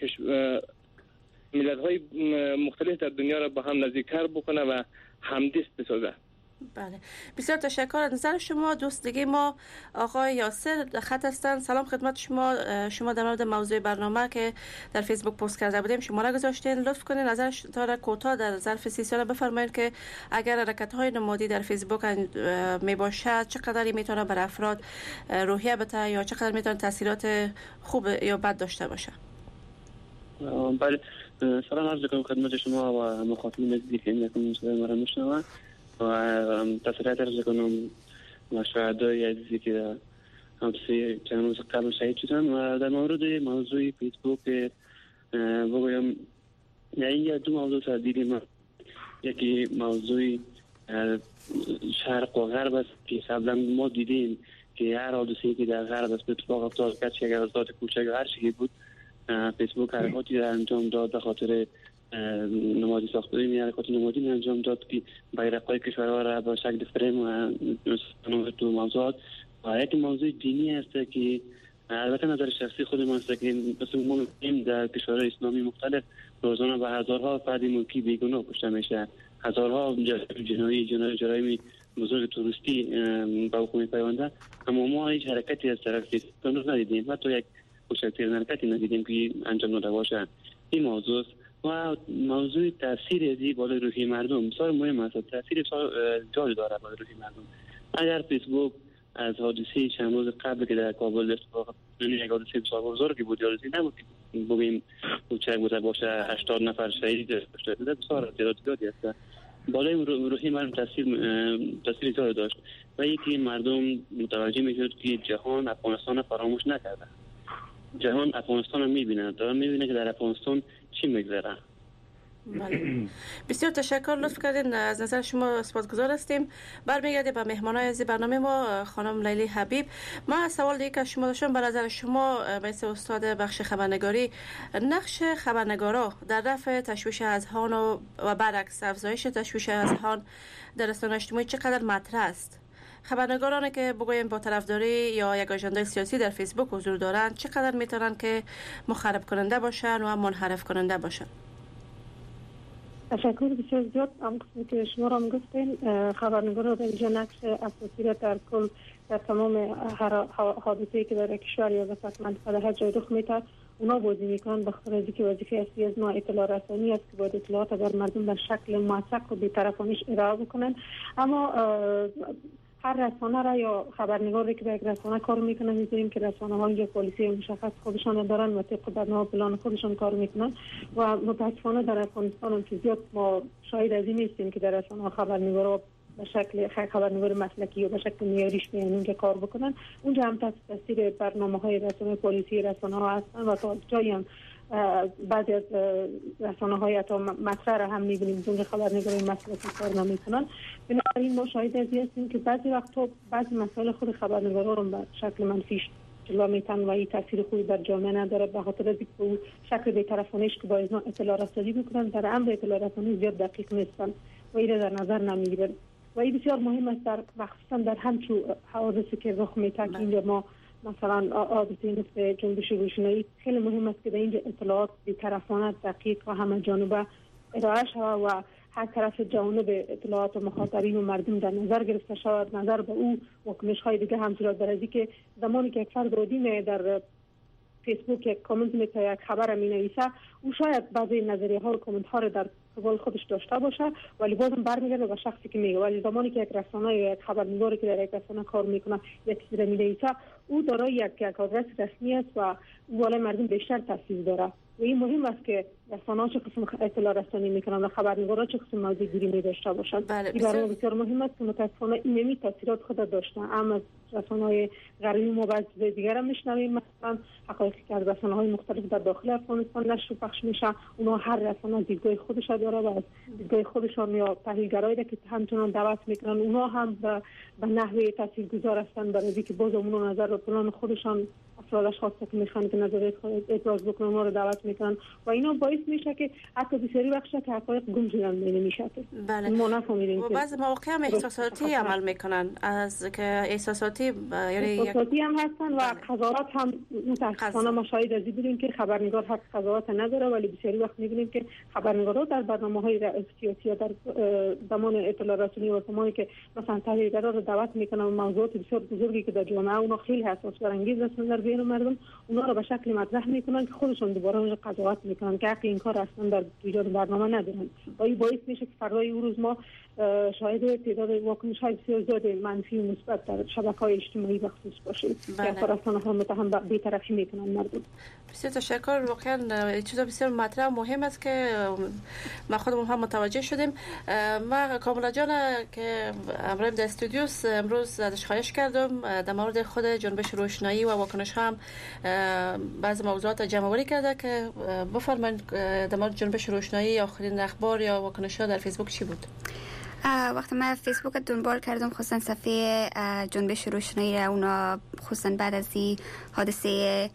ملت‌های مختلف در دنیا را با هم نزدیک‌تر بکنه و همدست بسازه. بله، بسیار تشکر از نظر شما. دوست دیگه ما آقای یاسر خط هستن. سلام خدمت شما. شما در مورد موضوع برنامه که در فیسبوک پست کرده بودیم شماره گذاشتین، لطف کنین نظرتان را کوتاه در ظرف سی ثانیه بفرمایید که اگر حرکت‌های نمادی در فیسبوک می باشد چقدر میتونه بر افراد روحیه بده یا چقدر میتونه تاثیرات خوب یا بد داشته باشه. بله، سلام عرض می‌کنم خدمت شما و مخاطبین عزیزی که این مرا میشنوند و تسلیت عرض کنم مشاهدای عزیزی که همسی چند روز قبل شهید شدن و در مورد موضوع فیسبوک بگویم این دو موضوع تردیدی ما، یکی موضوع شرق و غرب است که قبلا ما دیدیم که هر حادثه‌ای که در غرب است به اتفاق افتاد کسی اگر از ذات کوچک هر چیزی بود فیسبوک حرکاتی را انجام داد به خاطر نمادی ساختاری می حرکات نمادی می انجام داد که بیرق‌های کشورها را با شکل فریم و دو موضوعات و یک موضوع دینی است که البته نظر شخصی خود من است که مثل ما می‌بینیم در کشورهای اسلامی مختلف روزانه به هزارها فرد ملکی بیگناه کشته میشه، هزارها جنایی جنایی جرایم بزرگ توریستی با حکومت پیونده، اما ما هیچ حرکتی از طرف فیسبوک ندیدیم، حتی یک کوچکترین حرکتی ندیدیم که انجام داده باشه. این موضوع و موضوع تاثیر ازی بالای روحی مردم بسیار مهم است. تاثیر جای داره بالای روحی مردم. اگر فیسبوک از حادثه چند روز قبل که در کابل اتفاق افتاد، یک حادثه بسیار بزرگی بود، حادثه نبود که بگیم کوچک بوده باشه، هشتاد نفر شهید شده، بسیار تعداد زیادی است. بالای روحی مردم تاثیر تاثیر زیاد داشت و یکی مردم متوجه میشد که جهان افغانستان فراموش نکرده. جهان افغانستان رو میبینه، داره میبینه که در افغانستان چی میگذره. بله. بسیار تشکر، لطف کردین، از نظر شما سپاسگزار هستیم. برمیگردیم به مهمانای از برنامه ما، خانم لیلی حبیب. ما سوال دیگه که شما داشتم، به نظر شما مثل استاد بخش خبرنگاری نقش خبرنگارا در رفع تشویش اذهان و برعکس افزایش تشویش اذهان در رسانه‌های اجتماعی چقدر مطرح است؟ خبرنگارانی که بگوییم با طرفداری یا یک آژانده سیاسی در فیسبوک حضور دارند چقدر میتونن که مخرب کننده باشن و منحرف کننده باشن؟ تشکر بسیار زیاد. هم قسمی که شما را میگفتین خبرنگار را در اینجا نقش اساسی را در کل در تمام هر حادثه‌ای که در کشور یا در منطقه هر جای رخ میده اونا بازی میکنن، به خاطر اینکه وظیفه اصلی از ما اطلاع رسانی است که باید اطلاعات بر مردم در شکل موثق و بی‌طرفانه‌اش ارائه بکنن. اما هر رسانه را یا خبرنگاری که به یک رسانه کار میکنن می‌ذاریم که رسانه‌ها یا پلیسی مشخص خودشان دارن و طبق برنامه پلان خودشان کار میکنن و متاسفانه در افغانستان هم زیاد ما شاهد از این نیستیم که در رسانه‌ها خبرنگارا به شکل خبرنگار مسلکی یا به شکل معیاریش بیانون که کار بکنن. اونجا هم تحت تاثیر برنامه‌های رسانه پلیسی رسانه‌ها هستن و تا جایی هم بعضی از رسانه‌های حتی مطرح را هم می‌بینیم دون خبرنگاری مسلکی کار نمی‌کنن. بنابراین ما شاهد از این هستیم که بعضی وقتا بعضی مسائل خود خبرنگارا رو به شکل منفی جلوه میتن و این تاثیر خوبی بر جامعه نداره، به خاطر اینکه اون شکل بی‌طرفانه‌اش که با اینا اطلاع رسانی می‌کنن در امر اطلاع رسانی زیاد دقیق نیستن و این در نظر نمی‌گیرن و این بسیار مهم است در مخصوصا در همچون حوادثی که رخ میده که اینجا ما مثلا حادثه مثل جنبش روشنایی خیلی مهم است که در اینجا اطلاعات بی‌طرفانه دقیق و همه جانبه ارائه شود و هر طرف جانب اطلاعات مخاطبین و مردم در نظر گرفته شود. نظر به او واکنش های دیگه هم صورت دارد که زمانی که یک فرد رادی در فیسبوک یک کامنت میته یک خبر می نویسه او شاید بعضی نظریه ها و کامنت ها رو در قبال خودش داشته باشه ولی بازم برمیگرده به شخصی که میگه. ولی زمانی که یک رسانه یا یک خبرنگاری که در یک رسانه کار میکنه یک چیزی می نویسه او دارای یک یک آدرس رسمی است و او بالای مردم بیشتر تاثیر داره و این مهم است که رسانه‌ها چه قسم اطلاع رسانی میکنن و خبرنگارا چه قسم موضوع گیری می داشته باشن. بله این برای بسیار مهم است که متاسفانه این نمی تاثیرات خود داشتن. اما رسانه‌های غربی ما بعضی دیگر هم میشنویم مثلا حقایقی که از رسانه‌های مختلف در داخل افغانستان نشر و پخش میشه، اونها هر رسانه دیدگاه خودش داره و از دیدگاه خودشان یا تحلیلگرایی که همچنان دعوت میکنن اونها هم به به نحوه تاثیرگذار هستن برای اینکه باز اونها نظر و پلان خودشان افرادش خواسته که میخوان که نظریات خود ابراز بکنن اونها رو دعوت میکنن و اینا باعث میشه که حتی بسیاری وقتا که حقایق گم شدن بین میشه. بله. ما نفهمیدیم و بعضی مواقع هم احساساتی عمل میکنن از که احساساتی یعنی احساساتی هم هستن و قضاوت هم متاسفانه ما شاهد از این بودیم که خبرنگار حق قضاوت نداره ولی بسیاری وقت میبینیم که خبرنگارا در برنامه‌های سیاسی در زمان اطلاع رسانی و زمانی که مثلا تحلیلگرا رو دعوت میکنن و موضوعات بسیار بزرگی که در جامعه اونها خیلی حساس برانگیز هستن در بین مردم اونها رو به شکل مطرح میکنن که خودشون دوباره اون قضاوت میکنن که این کار اصلا در ایجاد برنامه ندارن و این باعث میشه که فردای اون روز ما شاهد تعداد واکنش‌های بسیار زیاد منفی و مثبت در شبکه‌های اجتماعی بخصوص باشیم که رسانه‌ها متهم به بی‌طرفی میکنن مردم. بسیار تشکر. واقعا چیز بسیار مطرح مهم است که ما خودمون هم متوجه شدیم. ما کاملا جان که امروز در استودیوس امروز ازش خواهش کردم در مورد خود جنبش روشنایی و واکنش هم بعضی موضوعات جمع‌آوری کرده که بفرمایید در مورد جنبش روشنایی آخرین اخبار یا واکنش‌ها در فیسبوک چی بود؟ وقتی من فیسبوک دنبال کردم خصوصا صفحه جنبش روشنایی را اونا خصوصا بعد از این حادثه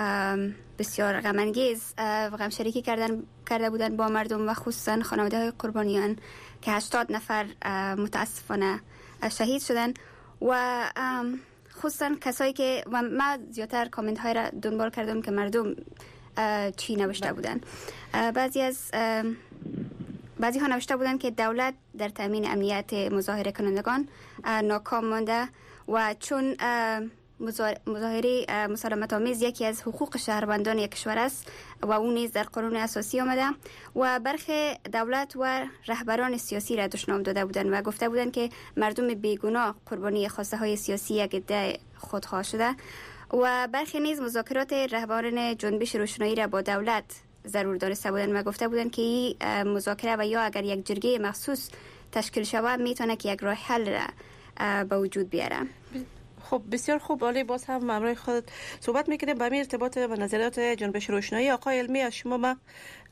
بسیار غم انگیز غم شریکی کردن کرده بودن با مردم و خصوصا خانواده های قربانیان که هشتاد نفر متاسفانه شهید شدن و خصوصا کسایی که و من زیادتر کامنت های را دنبال کردم که مردم چی نوشته بودن. بعضی از بعضی ها نوشته بودن که دولت در تامین امنیت مظاهره کنندگان ناکام مانده و چون مظاهره مسالمت آمیز یکی از حقوق شهروندان یک کشور است و اون نیز در قانون اساسی آمده و برخی دولت و رهبران سیاسی را دشنام داده بودند و گفته بودند که مردم بیگناه قربانی خواسته های سیاسی یک عده خودخواه شده و برخی نیز مذاکرات رهبران جنبش روشنایی را با دولت ضرور دانسته بودند و گفته بودند که این مذاکره و یا اگر یک جرگه مخصوص تشکیل شود میتونه که یک راه حل را به وجود بیاره. خب بسیار خوب. ولی باز هم امروز خود صحبت میکنیم به همین ارتباط با نظریات جنبش روشنایی. آقای علمی از شما ما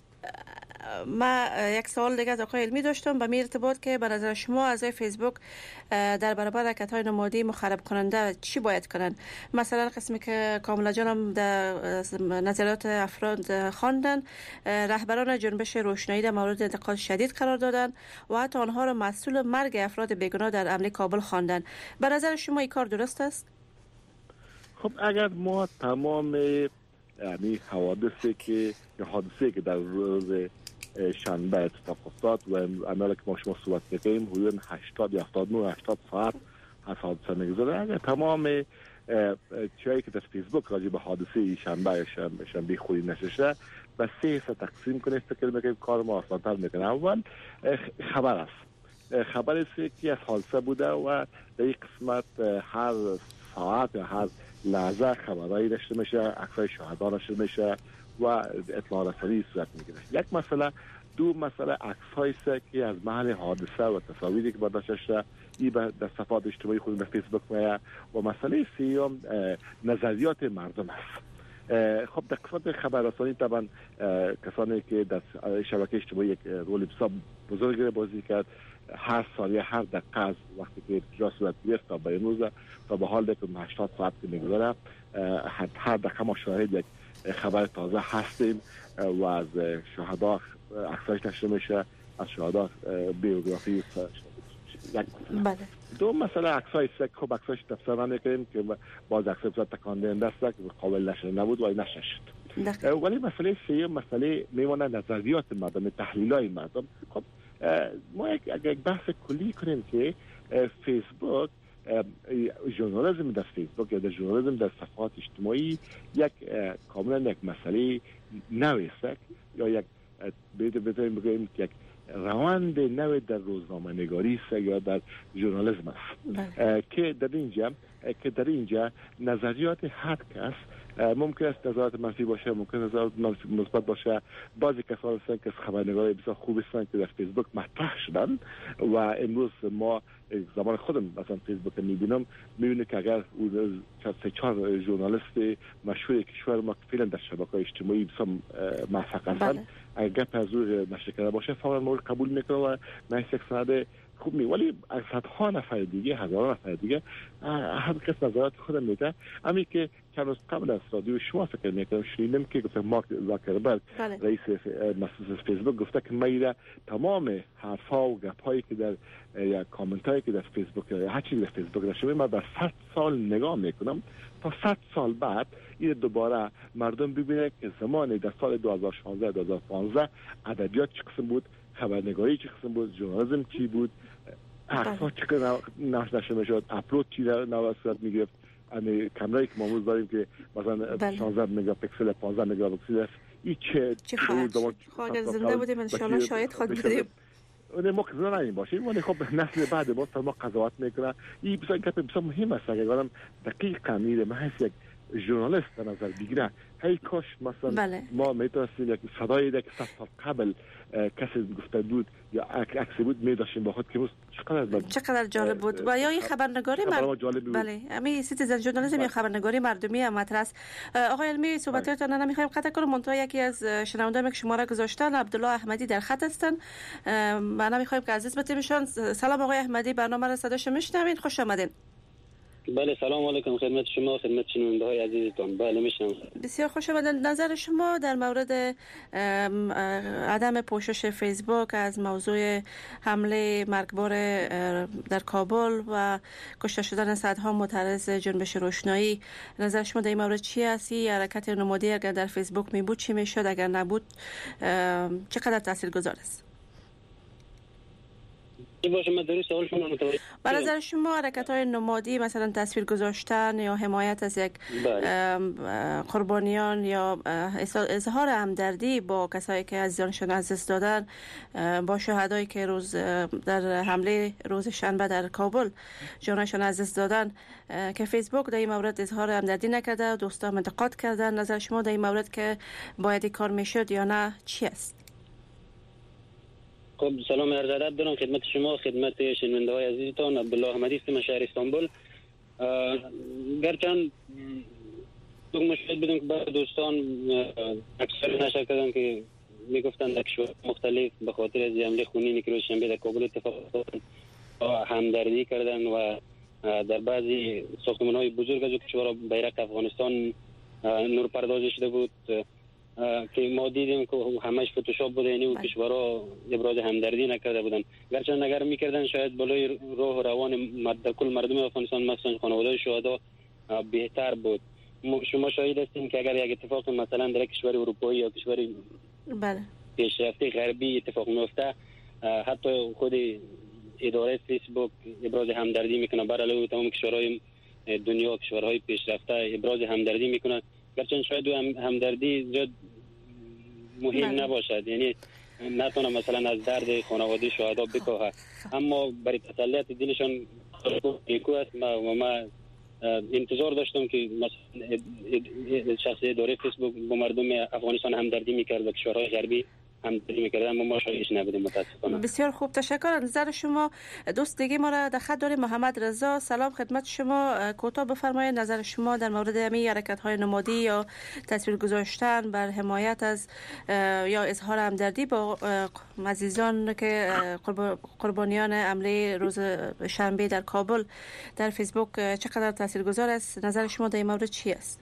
ما یک سوال دیگه از آقای علمی داشتم به این ارتباط که به نظر شما اعضای فیسبوک در برابر حرکت‌های نمادی مخرب کننده چی باید کنن؟ مثلا قسمی که کاملا جانم در نظریات افراد خواندن رهبران جنبش روشنایی در مورد انتقاد شدید قرار دادن و حتی آنها را مسئول مرگ افراد بیگناه در امن کابل خواندن. به نظر شما این کار درست است؟ خب اگر ما تمام یعنی حوادثی که یا حادثه که در روز شنبه اتفاق افتاد و عملا که ما شما صحبت می‌کنیم حدود هشتاد یا هفتاد و نه هشتاد ساعت از حادثه میگذره. اگر تمام چیزی که در فیسبوک راجع به حادثه شنبه شنبه خوری نششه به سه حصه تقسیم کنه، فکر میکنم کار ما آسان‌تر میکنه. اول خبر است، خبر است که از حادثه بوده و در این قسمت هر ساعت یا هر لحظه خبرایی نشر میشه، عکسای شهدا نشر میشه و اطلاع رسانی صورت میگیره. یک مسئله. دو مسئله عکس‌هایی است که از محل حادثه و تصاویری که برداشته شده ای به در صفحات اجتماعی خود به فیسبوک میاد. و مسئله سوم نظریات مردم است. خب در قسمت خبررسانی طبعا کسانی که در شبکه اجتماعی یک رول بسیار بزرگی بازی کرد، هر ثانیه هر دقیقه از وقتی که اجرا صورت گرفت تا به امروز تا به حال که هشتاد ساعت که میگذره هر دقیقه ما شاهد یک خبر تازه هستیم و از شهدا عکساش نشر میشه، از شهدا بیوگرافی بله. دو مسئله عکسای است. خب عکساش تفسیر نمی‌کنیم که باز عکس بسیار تکان دهنده است که قابل نشر نبود و نشر شد. ولی مسئله سوم مسئله میمونه نظریات مردم، تحلیل‌های مردم. خب ما یک اگر یک بحث کلی کنیم که فیسبوک، ژورنالیسم در فیسبوک یا در ژورنالیسم در صفحات اجتماعی یک کاملا یک مسئله نوی است یا یک بهترین بگوییم یک روند نوی در روزنامه نگاری است یا در ژورنالیسم است که در اینجا که در اینجا نظریات هر کس ممکن است نظرات منفی باشه، ممکن است نظرات مثبت باشه. بعضی کسان هستند که خبرنگاری بسیار خوب هستند که در فیسبوک مطرح شدن و امروز ما زمان خودم مثلا فیسبوک میبینم میبینم که اگر سه چهار ژورنالیست مشهور کشور ما فعلا در شبکه‌های اجتماعی بسیار موفق هستند، اگر گپ از روی نشر کرده باشه فورا ما قبول میکنم و من یک سند خوب می. ولی صدها نفر دیگه، هزاران نفر دیگه هر کس نظرات خودم میده. همین که چند روز قبل از رادیو شما فکر میکنم شنیدم که گفت مارک زاکربرگ رئیس مؤسسه فیسبوک گفته که من تمام حرفا و گپایی که در یا کامنت هایی که در فیسبوک یا هر چیزی در فیسبوک نشده من در صد سال نگاه میکنم تا صد سال بعد این دوباره مردم ببینه که زمان در سال دو هزار و شانزده دو هزار و پانزده ادبیات چه قسم بود، خبرنگاری چه قسم بود، ژورنالیسم چی بود، عکس‌ها چقدر نشر میشد، اپلود چی در نو صورت میگرفت. یعنی کامرایی که ما امروز داریم که مثلا شانزده مگاپیکسل پانزده مگاپیکسل است، این چه چه خواهد اگر زنده بودیم انشاءالله شاید خود بودیم. اون ما که زنده نیم باشیم ولی خب نسل بعد ما تا ما قضاوت میکنه. این بسیار گپ بسیار مهم است. اگر گفتم دقیقاً میره محض یک ژورنالیست در نظر بگیره هی کاش مثلا بله. ما میتونستیم یک صدایی که صد سال قبل کسی گفته بود یا عکس بود میداشیم با خود که چقدر چقدر جالب بود. و یا این خبرنگاری مرد... بله همین سیتیزن ژورنالیسم یا خبرنگاری مردمی هم مطرح است. آقای علمی صحبتاتون نمیخوایم قطع کنیم. منتها یکی از شنوندگان که شماره گذاشتن عبدالله احمدی در خط هستن. ما نمیخوایم که عزیز بتیمشون. سلام آقای احمدی، برنامه را صداش میشنوین، خوش آمدین. بله سلام علیکم خدمت شما، خدمت شنونده های عزیزتان. بله میشنم. بسیار خوش آمدید. نظر شما در مورد عدم پوشش فیسبوک از موضوع حمله مرگبار در کابل و کشته شدن صدها معترض جنبش روشنایی، نظر شما در این مورد چی است؟ حرکت نمادی اگر در فیسبوک می بود چی میشد؟ اگر نبود چقدر تاثیرگذار است؟ به نظر شما حرکت های نمادی مثلا تصویر گذاشتن یا حمایت از یک قربانیان یا اظهار همدردی با کسایی که عزیزانشون از دست دادن، با شهدایی که روز در حمله روز شنبه در کابل جانشون از دست دادن، که فیسبوک در این مورد اظهار همدردی نکرده، دوستان انتقاد کردن، نظر شما در این مورد که باید این کار میشد یا نه چی است؟ خب سلام عرض ادب دارم خدمت شما، خدمت شنونده های عزیزتان. عبدالله احمدی هستم، شهر استانبول. گرچند تو مشاهد بودم که بعض دوستان اکثر نشر کردن که میگفتن در کشور مختلف به خاطر از حمله خونینی که روز شنبه در کابل اتفاق افتاد همدردی کردن و در بعضی ساختمان‌های بزرگ از کشور بیرق افغانستان نور پردازی شده بود که ما دیدیم که همش فتوشاپ بوده، یعنی اون کشورها ابراز همدردی نکرده بودن. گرچه نگر میکردن شاید بالای روح و روان در کل مردم افغانستان مثلا خانواده شهدا بهتر بود. شما شاهد هستین که اگر یک اتفاق مثلا در کشور اروپایی یا کشور بله پیشرفته غربی اتفاق میفته، حتی خود اداره فیسبوک ابراز همدردی میکنه برای تمام کشورهای دنیا، کشورهای پیشرفته ابراز همدردی میکنه، گرچه شاید هم همدردی زیاد مهم بله. نباشد، یعنی نتونه مثلا از درد خانواده شهدا بکاهه، اما برای تسلیت دلشان نیکو است. و ما انتظار داشتم که مثلا شخص اداره فیسبوک با مردم افغانستان همدردی میکرد و کشورهای غربی همدردی میکرد، اما ما شایش نبودیم متاسفانه. بسیار خوب، تشکر از نظر شما. دوست دیگه ما را در خط داریم، محمد رضا. سلام خدمت شما، کوتاه بفرمایید نظر شما در مورد همین حرکت های نمادی یا تصویر گذاشتن بر حمایت از یا اظهار همدردی با عزیزان که قربانیان حمله روز شنبه در کابل در فیسبوک چقدر تاثیرگذار است؟ نظر شما در این مورد چی است؟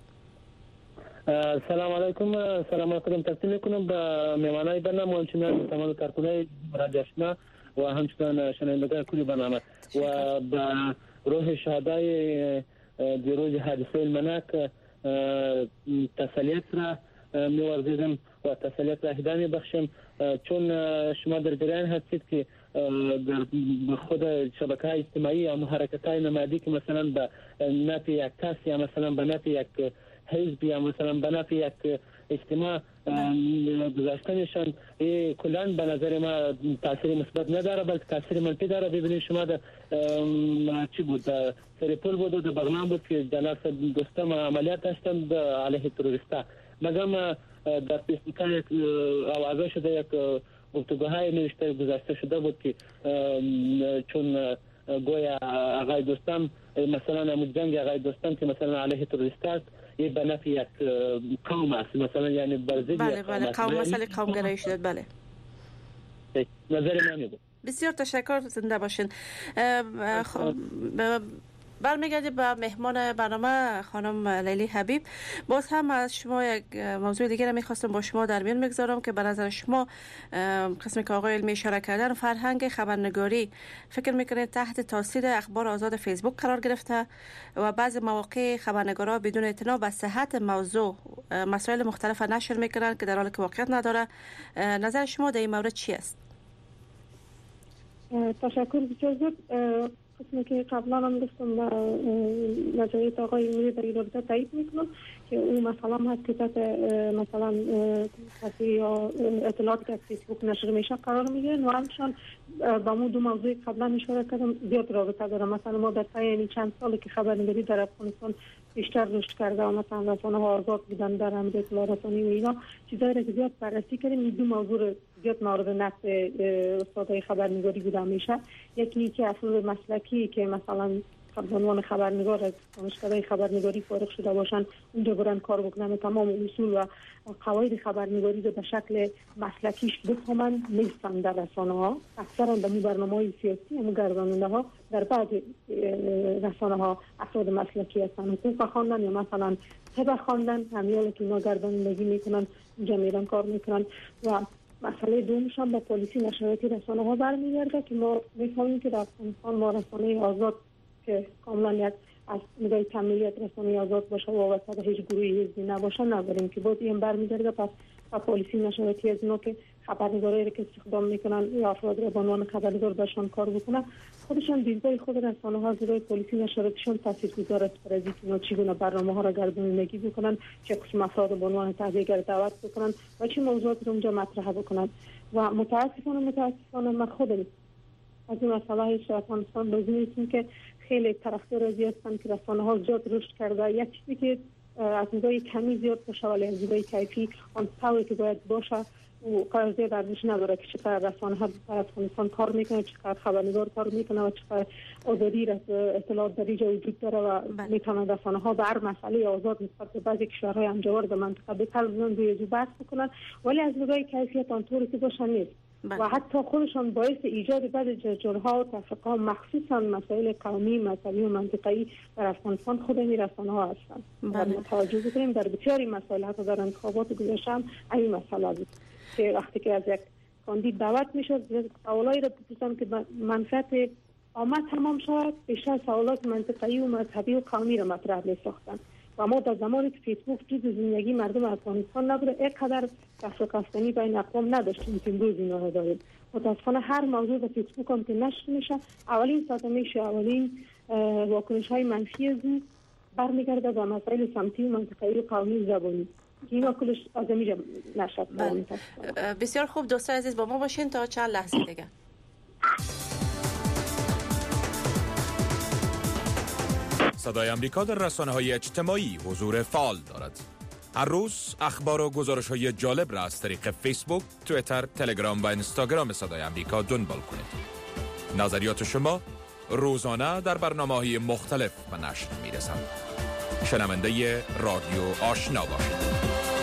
سلام علیکم، سلام علیکم تقدیم میکنم به میهمانای برنامه و همچنین تمام کارکنان رادیو آشنا و همچنین شنوندگان کلی برنامه و به روح شهدای دیروز حادثه المناک تسلیت را می‌ورزیدم و تسلیت را هدایت بخشم، چون شما در جریان هستید که در خود شبکه‌های اجتماعی یا حرکت‌های نمادی که مثلا به نفع یک کس یا مثلا به نفع یک حزب یا مثلا به نفع یک اجتماع گذاشتنشان کلاً به نظر ما تاثیر مثبت نداره بلکه تاثیر منفی داره. ببینید شما در چی بود، سریپول بود و در بغلان بود که جناب دوستم عملیات داشتن علیه تروریستا، مگم در فیسبوک یک آوازه شده، یک گفتگوهای نوشته گذاشته شده بود که چون گویا آقای دوستم مثلا امید جنگ آقای دوستم که مثلا علیه تروریست است، یه به نفع یک قوم است، مثلا یعنی برزید بله بله قوم مسئله قوم گرایی شده. بله نظر من بود. بسیار تشکر، زنده باشین. خب برمیگردیم به مهمان برنامه خانم لیلی حبیب. باز هم از شما یک موضوع دیگر میخواستم با شما در میان بگذارم که به نظر شما قسمی که آقای علمی اشاره کردن فرهنگ خبرنگاری فکر میکنید تحت تاثیر اخبار آزاد فیسبوک قرار گرفته و بعضی مواقع خبرنگارا بدون اعتنا به صحت موضوع مسائل مختلف نشر میکنن که در حالی که واقعیت نداره. نظر شما در این مورد چی است؟ تشکر بسیار. قسمی که قبلا هم گفتم نظریت آقای امید در این رابطه تایید میکنم که اون مثلا هم هست که تحت مثلا تصویر یا اطلاعات که فیسبوک نشر میشه قرار میگیرن و همشان با مو دو موضوع قبلا اشاره کردم زیاد رابطه داره. مثلا ما در طی چند سالی که خبرنگاری در افغانستان بیشتر رشد کرده و مثلا رسانه ها آزاد بودن در امر اطلاع رسانی و اینا چیزایی را که زیاد بررسی کردیم، این دو موضوع زیاد مورد نقد استادای خبرنگاری بوده میشه. یکی که افراد مسلکی که مثلا به عنوان خبرنگار از دانشکده خبرنگاری فارغ شده باشن اونجا برن کار بکنن، تمام اصول و قواعد خبرنگاری رو به شکل مسلکیش بفهمن نیستن در رسانه ها. اکثرا در برنامه‌های سیاسی هم گرداننده ها در بعض رسانه ها افراد مسلکی هستن، حقوق خواندن یا مثلا طب خواندن، همیاله که اینا گردانندگی میکنن اونجا میرن کار میکنن. و مسئله دومش هم با پلیسی نشریاتی رسانه ها برمیگرده که ما میفهمیم که در افغانستان ما رسانه آزاد که کاملا یک از نگاه کمیلیت رسانه آزاد باشه و وابسته به هیچ گروهی حزبی نباشه نداریم که باز این برمیگرده پس با پلیسی نشریاتی از اینا که خبرنگارایی که استخدام میکنن یا افراد را به عنوان خبرنگار بهشون کار بکنن خودشان دیدگاه خود رسانه ها دیدگاه پلیسی نشریاتیشون تاثیرگذار است برای اینکه اینا چگونه برنامه ها را گردانندگی بکنن، چه قسم افراد به عنوان تحقیقگر دعوت بکنن و چه موضوعات رو اونجا مطرح بکنن. و متاسفانه متاسفانه من خودم از این مسئله هیچ افغانستان بازی نیستیم که خیلی طرفدار ازی هستن که رسانه ها زیاد رشد کرده. یک چیزی که از نگاه کمی زیاد باشه ولی از نگاه کیفی آن طوری که باید باشه و قرار زیاد ارزش نداره که چقدر رسانه ها در افغانستان کار میکنه، چقدر خبرنگار کار میکنه و چقدر آزادی اطلاعات در اینجا وجود داره و میتونن رسانه ها به هر مسئله آزاد نسبت به بعضی کشورهای همجوار در منطقه بهتر بزنن روی جو بحث بکنن، ولی از نگاه کیفیت آنطوری که باشه نیست. بله. و حتی خودشان باعث ایجاد بعض جرجرها و تفرقه ها مخصوصا مسائل قومی، مذهبی و منطقه‌ای در افغانستان خود این رسانه ها هستند. بله. توجه بکنیم در بسیاری مسائل حتی در انتخابات گذشته هم این مسئله بود که وقتی که از یک کاندید دعوت میشد سوالایی را بپرسن که منفعت عامه تمام شود، بیشتر سوالات منطقه‌ای و مذهبی و قومی را مطرح می‌ساختند و ما در زمانی که فیسبوک جز زندگی مردم افغانستان نبوده اینقدر کس و کستنی بین اقوام نداشتیم که امروز اینا داریم. متاسفانه هر موضوع در فیسبوک هم که نشر میشه اولین صدمه اولین واکنش های منفی از اون برمیگرده به مسائل سمتی و منطقه‌ای و قومی زبانی که اینا کلش از اینجا نشد. بسیار خوب دوستان عزیز با ما باشین تا چند لحظه دیگه. صدای امریکا در رسانه‌های اجتماعی حضور فعال دارد. هر روز اخبار و گزارش‌های جالب را از طریق فیسبوک، توییتر، تلگرام و اینستاگرام صدای امریکا دنبال کنید. نظریات شما روزانه در برنامه‌های مختلف به نشر می‌رسند. شنونده رادیو آشنا باشید.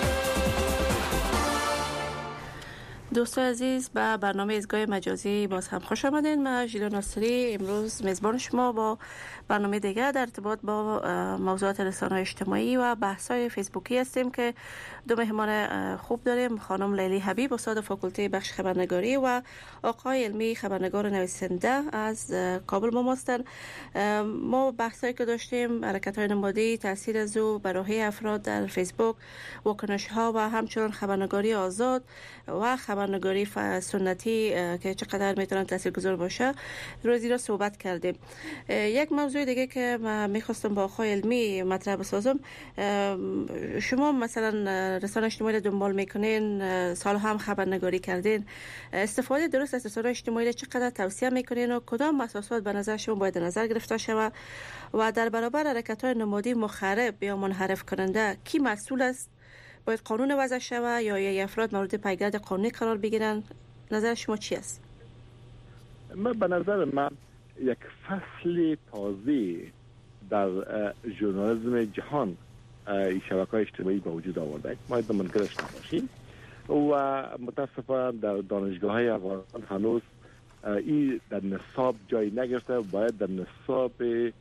دوستان عزیز به برنامه ایستگاه مجازی باز هم خوش آمدین. من ژیلا ناصری امروز میزبان شما با برنامه دیگر در ارتباط با موضوعات رسانه‌های اجتماعی و بحث‌های فیسبوکی هستیم که دو مهمان خوب داریم. خانم لیلی حبیب استاد فاکولته بخش خبرنگاری و آقای علمی خبرنگار نویسنده از کابل با ما هستند. ما بحثایی که داشتیم حرکت‌های نمادی، تاثیر از او بر روحیه افراد در فیسبوک، واکنش‌ها و همچنین خبرنگاری آزاد و خبرنگاری سنتی که چقدر میتونن تاثیرگذار باشه روزی را صحبت کردیم. یک موضوع دیگه که من میخواستم با آقای علمی مطرح بسازم، شما مثلا رسانه اجتماعی دنبال میکنین، سال هم خبرنگاری کردین، استفاده درست از رسانه اجتماعی چقدر توصیه میکنین و کدام اساسات به نظر شما باید نظر گرفته شود و در برابر حرکت‌های نمادی مخرب یا منحرف کننده کی مسئول است؟ باید قانون وضع شود یا یا افراد مورد پیگرد قانونی قرار بگیرن؟ نظر شما چی است؟ من به نظر من یک فصل تازه در ژورنالیسم جهان این شبکه‌های اجتماعی به وجود آورده. ما باید منکرش نباشیم و متاسفانه در دانشگاه‌های افغانستان هنوز این در نصاب جای نگرفته. باید در نصاب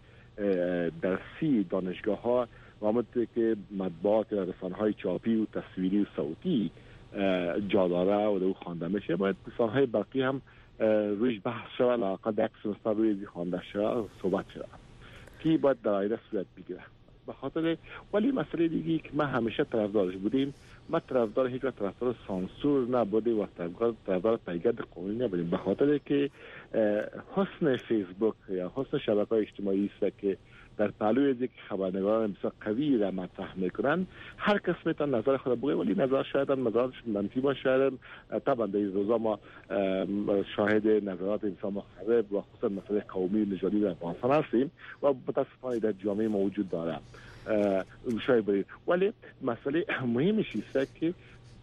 درسی دانشگاه‌ها و همونطور که مطبوعات رسانه‌های چاپی و تصویری و صوتی جا داره و دو خوانده میشه، باید رسانه‌های برقی هم رویش بحث شود، لااقل یک سمستر روی خوانده شود، صحبت شود که باید در آینده صورت بگیره. به خاطر ولی مسئله دیگه که ما همیشه طرفدارش بودیم، ما طرفدار هیچ وقت طرفدار سانسور نبودیم و طرفدار پیگرد قانونی نبودیم، به خاطر که حسن فیسبوک یا حسن شبکه‌های اجتماعی است که در پهلوی از یک خبرنگاران بسیار قوی را مطرح میکنن. هر کس میتونه نظر خود بگه، ولی نظر شاید هم نظرش منفی باشه. طبعا در این روزا ما شاهد نظرات انسان مخرب و خصوصا مسئله قومی و نژادی در افغانستان هستیم و متاسفانه در جامعه موجود داره. شاید برید ولی مسئله مهمش است که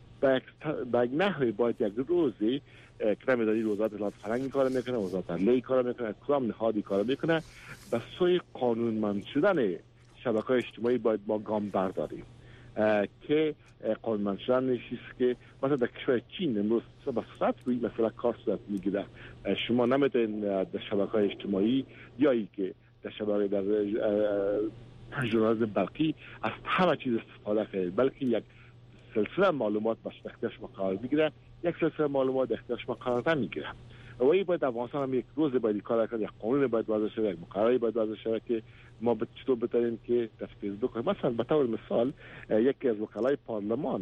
با یک نحوی باید یک روزی که نمیدانی وزارت اطلاعات فرهنگی کار میکنه، وزارت عدلیه کار میکنه، کدام نهادی کار میکنه، به سوی قانونمند شدن شبکه‌های اجتماعی باید ما گام برداریم که قانونمند شدن نیست که مثلا در کشور چین امروز به صورت روی مثلا کار صورت میگیره. شما نمیتونید در شبکه‌های اجتماعی یا ای که در شبکه در ژورنالیسم برقی از همه چیز استفاده کنید، بلکه یک سلسله معلومات به اختیار شما قرار بگیره، یک سلسله معلومات اختیار شما قرار نمیگیره. و این باید افغانستان هم یک روز باید کار کنه، یک قانون باید وضع شود، یک مقرری باید وضع شود که ما به چطور بتونیم که در فیسبوک مثلا به طور مثال یکی از وکلای پارلمان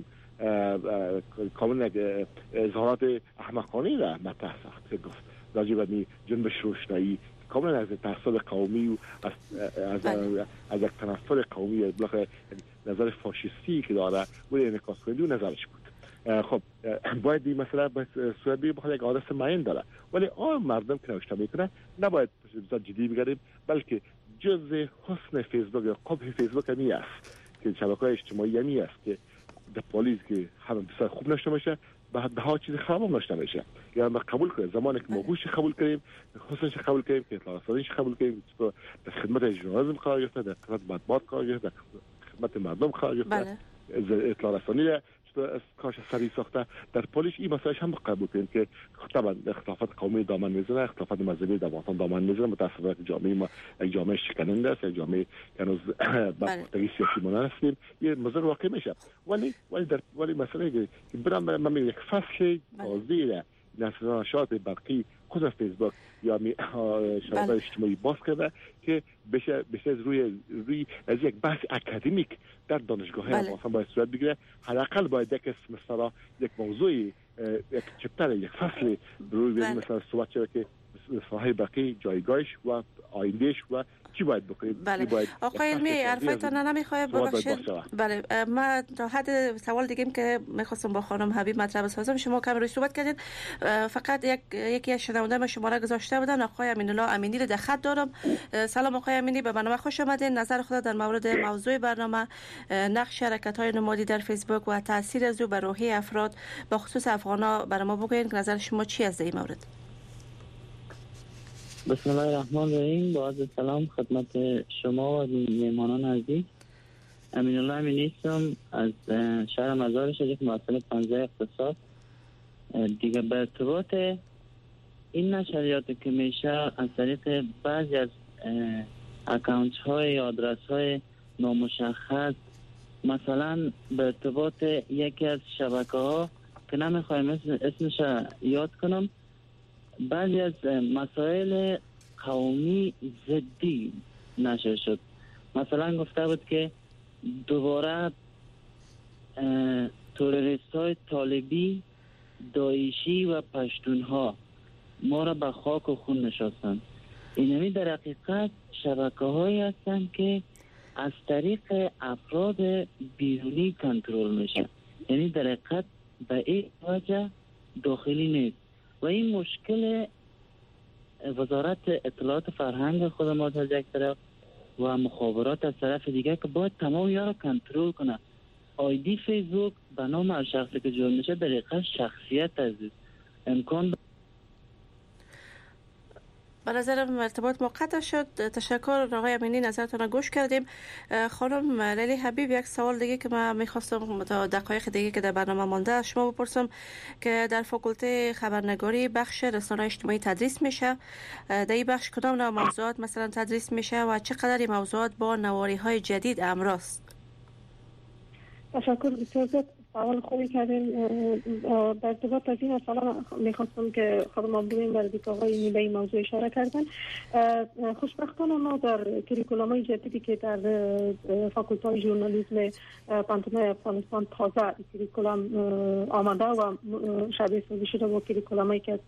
کاملا اظهارات احمقانه را مطرح ساخت که گفت راجع به جنبش روشنایی کاملا از تعصب قومی و از از از یک تنفر قومی بالاخره نظر فاشیستی که داره و انعکاس کننده و نظرش بود. خب باید این مسئله به صورت بگیره، بخاطر یک حادثه معین داره، ولی آن مردم که نوشته میکنه نباید بسیار جدی بگیریم، بلکه جزء حسن فیسبوک یا قبح فیسبوک همی است که شبکه‌های اجتماعی همی است که در پالیز که همه بسیار خوب نشته میشه، بعد به ها چیز خراب هم نشته میشه. یا ما قبول کنیم زمانی که ما گوش قبول کنیم، حسنش قبول کنیم، که اطلاع رسانیش قبول کنیم، در خدمت ژورنالیسم قرار گرفته، در خدمت مطبوعات قرار گرفته، در خدمت مردم قرار گرفته، اطلاع رسانی از کارش سری ساخته، در پالیش این مسائلش هم قبول کنیم که طبعا اختلافات قومی دامن میزنه، اختلافات مذهبی در افغانستان دامن میزنه. متأسفانه جامعه ما یک جامعه شکننده است، یک جامعه که هنوز با پختگی سیاسی مانند هستیم، یه مزر واقع میشه. ولی ولی در ولی مسئله که برام من یک فصل تازه نشریات برقی خود فیسبوک یا شبکه اجتماعی باز کرده که بشه بشه روی روی از یک بحث اکادمیک در دانشگاه های مثلا باید صورت بگیره. حداقل باید یک مثلا یک موضوعی یک چپتر یک فصل روی مثلا صحبت شده که صاحب بقیه جایگاهش و آیندهش و چی باید بکنیم. بله آقای علمی حرفایتان نمیخواد ببخشید. بله ما تا حد سوال دیگه که میخواستم با خانم حبیب مطرح بسازم شما کم روی صحبت کردید. فقط یک یکی از شنونده ما شماره گذاشته بودن آقای امین الله امینی رو در خط دارم. سلام آقای امینی، به برنامه خوش آمدین. نظر خود در مورد موضوع برنامه نقش حرکت‌های نمادی در فیسبوک و تاثیر از او بر روحی افراد به خصوص افغانا برای ما بگوین که نظر شما چی از این مورد؟ بسم الله الرحمن الرحیم. با عرض سلام خدمت شما و میهمانان عزیز. امین الله امینی هستم از شهر مزار شریف، معلم پانزده اقتصاد. دیگه به ارتباط این نشریات که میشه از طریق بعضی از اکانت های یا آدرس های نامشخص، مثلا به ارتباط یکی از شبکه ها که نمیخوایم اسمش یاد کنم، بعضی از مسائل قومی ضدی نشر شد. مثلا گفته بود که دوباره تروریست های طالبی، داعشی و پشتون ها ما را به خاک و خون نشاستند. اینمی در حقیقت شبکه هایی هستند که از طریق افراد بیرونی کنترل میشه، یعنی در حقیقت به این وجه داخلی نیست. و این مشکل وزارت اطلاعات فرهنگ خود ما از یک طرف و مخابرات از طرف دیگه که باید تمام یارو کنترل کنه. آیدی فیسبوک به نام هر شخصی که جوین میشه در حقیقت شخصیت عزیز امکان به نظرم ارتباط موقت شد. تشکر آقای امینی، نظرتون رو گوش کردیم. خانم لیلی حبیب، یک سوال دیگه که من میخواستم تا دقایق دیگه که در برنامه مانده از شما بپرسم که در فاکولته خبرنگاری بخش رسانه اجتماعی تدریس میشه. در این بخش کدام نوع موضوعات مثلا تدریس میشه و چقدر این موضوعات با نواری های جدید امراست؟ تشکر بسیار. سوال خوبی کردین. در ارتباط از این اصلا میخواستم که خود ما بگویم برای دیگه آقای نیبه این موضوع اشاره کردن. خوشبختانه ما در کریکولومای جدیدی که در فاکولته ژورنالیسم پانتون افغانستان تازه کریکولوم آمده و شبیه سازی شده با کریکولومایی که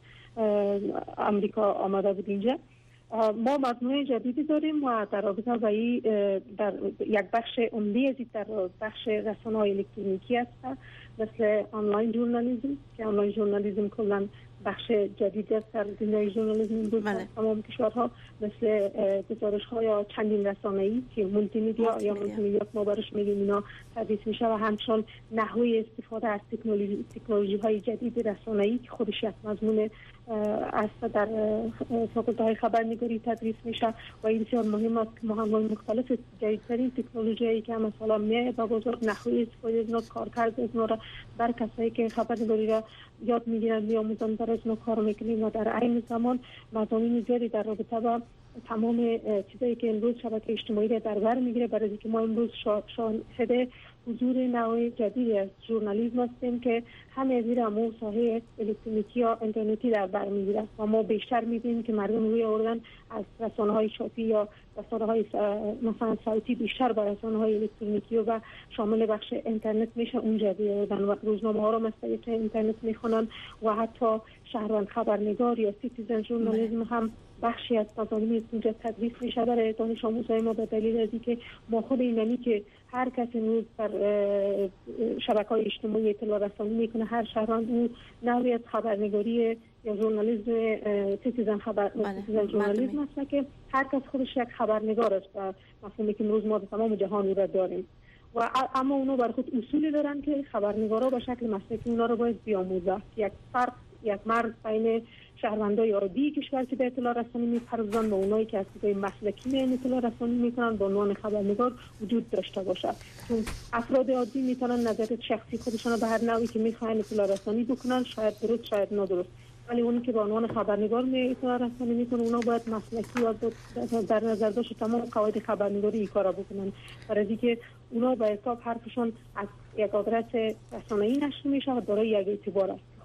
امریکا آمده بود اینجا. ما مجموعه جدیدی داریم و در رابطه با این در یک بخش عمده از در بخش رسانه‌های الکترونیکی است، مثل آنلاین ژورنالیسم که آنلاین ژورنالیسم کلا بخش جدیدی است در دنیای ژورنالیسم بود در تمام کشورها، مثل گزارش‌های یا چندین رسانه‌ای که مولتی میدیا یا مولتی میدیا ما برش میگیم اینا تدریس میشه و همچنین نحوه استفاده از تکنولوژی تکنولوژی‌های جدید رسانه‌ای که خودش یک مضمون است در فاکولته خبرنگاری تدریس میشه و این بسیار مهم است که محاورهای مختلف جدیدترین تکنولوژیایی که مثلا میاد با بزرگ نحوه استفاده از نوع کارکرد از نوع بر کسایی که خبرنگاری را یاد میگیرن میآموزن در از نوع کار میکنیم و در عین زمان مضامین زیادی در رابطه با تمام چیزایی که امروز شبکه اجتماعی را در بر میگیره، برای اینکه ما امروز شاهد حضور نوع جدیدی از ژورنالیسم هستیم که همه زیر همون ساحه الکترونیکی یا اینترنتی در بر میگیره و ما بیشتر میبینیم که مردم روی آوردن از رسانه‌های شاپی یا رسانه‌های مثلا صوتی بیشتر با رسانه‌های الکترونیکی و شامل بخش اینترنت میشه اونجا بیاوردن و روزنامه‌ها رو مثلا اینترنت میخونن و حتی شهروند خبرنگار یا سیتیزن ژورنالیسم هم بخشی از مضامین اونجا تدریس میشه برای دانش آموزای ما به دلیل از اینکه ما خود اینمی که هر کسی روز در شبکه‌های اجتماعی اطلاع رسانی میکنه، هر شهروند اون نوعی از خبرنگاری یا ژورنالیسم سیتیزن خبر سیتیزن ژورنالیسم است که هر کس خودش یک خبرنگار است و مفهومی که روز ما در تمام جهان رو داریم و اما اونا بر خود اصولی دارن که خبرنگارا به شکل مسلکی اونا رو باید بیاموزه. یک فرق یک مرز بین شهروندای عادی کشور که به اطلاع رسانی میپردازن و اونایی که از سوی مسلکی میان اطلاع رسانی میکنن به عنوان خبرنگار وجود داشته باشه، چون افراد عادی میتونن نظرات شخصی خودشون رو به هر نوعی که میخواین اطلاع رسانی بکنن، شاید درست شاید نادرست، ولی اونی که به عنوان خبرنگار می اطلاع رسانی میکنن اونا باید مسلکی و در نظر داشته تمام قواعد خبرنگاری این کارا بکنن، برای اینکه اونا به حساب حرفشون از یک آدرس رسانه‌ای نشر میشه و دارای یک اعتبار است.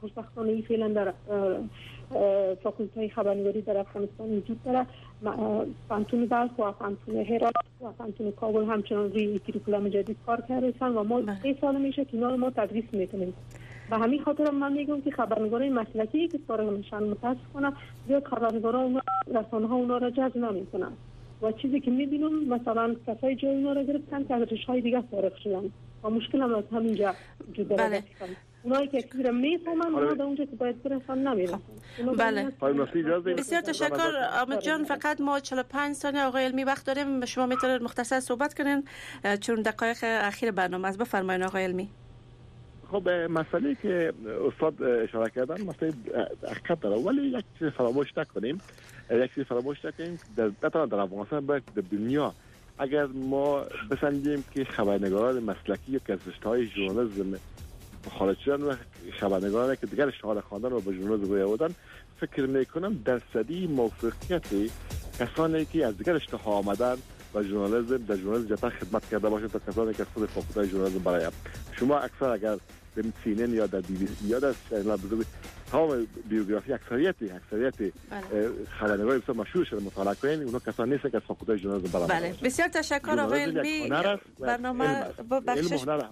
خوشبختانه این فعلا در فاکولته خبرنگاری در افغانستان وجود داره. پانتون بلخ و پانتون هرات و پانتون کابل همچنان روی کریکولوم جدید کار کردن و ما سه سال میشه که اینا رو ما تدریس میکنیم. و همین خاطر من میگم که خبرنگارای مسلکی که فارغ میشن متاسفانه زیاد خبرنگارا اون رسانه ها اونا را جذب نمیکنن و چیزی که میبینم مثلا کسای جای اونا را گرفتن که از رشته‌های دیگه فارغ شدن و مشکل هم از همینجا وجود داره. بله. اونایی که چیزی را میفهمن اونا در اونجا که باید برسن نمیرسن. بله. بسیار تشکر آمد جان. فقط ما چهل و پنج ثانیه آقای علمی وقت داریم، شما میتونید مختصر صحبت کنین چون دقایق اخیر برنامه است. بفرمایید آقای علمی. خب مسئله که استاد اشاره کردن مسئله حقیقت داره، ولی یک چیز فراموش نکنیم یک چیز فراموش نکنیم در در در افغانستان باید در دنیا اگر ما بسنجیم که خبرنگاران مسلکی یا که از رشته‌های ژورنالیسم خارج شدن و خبرنگارانی که دیگر شهادت خواندن و به ژورنالیسم روی آوردن، فکر میکنم درصدی موفقیت کسانی که از دیگر رشته ها آمدن و ژورنالیسم در ژورنالیسم جدا خدمت کرده باشند تا کسانی که خود فاکولته ژورنالیسم برای شما اکثر اگر به سی ان یا در بی بی سی یا در چنل بزرگ تمام بیوگرافی اکثریتی اکثریتی خبرنگارای بسیار مشهور شده مطالعه کنین، اونا کسانی نیستن که از فاکولته ژورنالیسم برای. بله بسیار تشکر آقای علمی. برنامه بخشش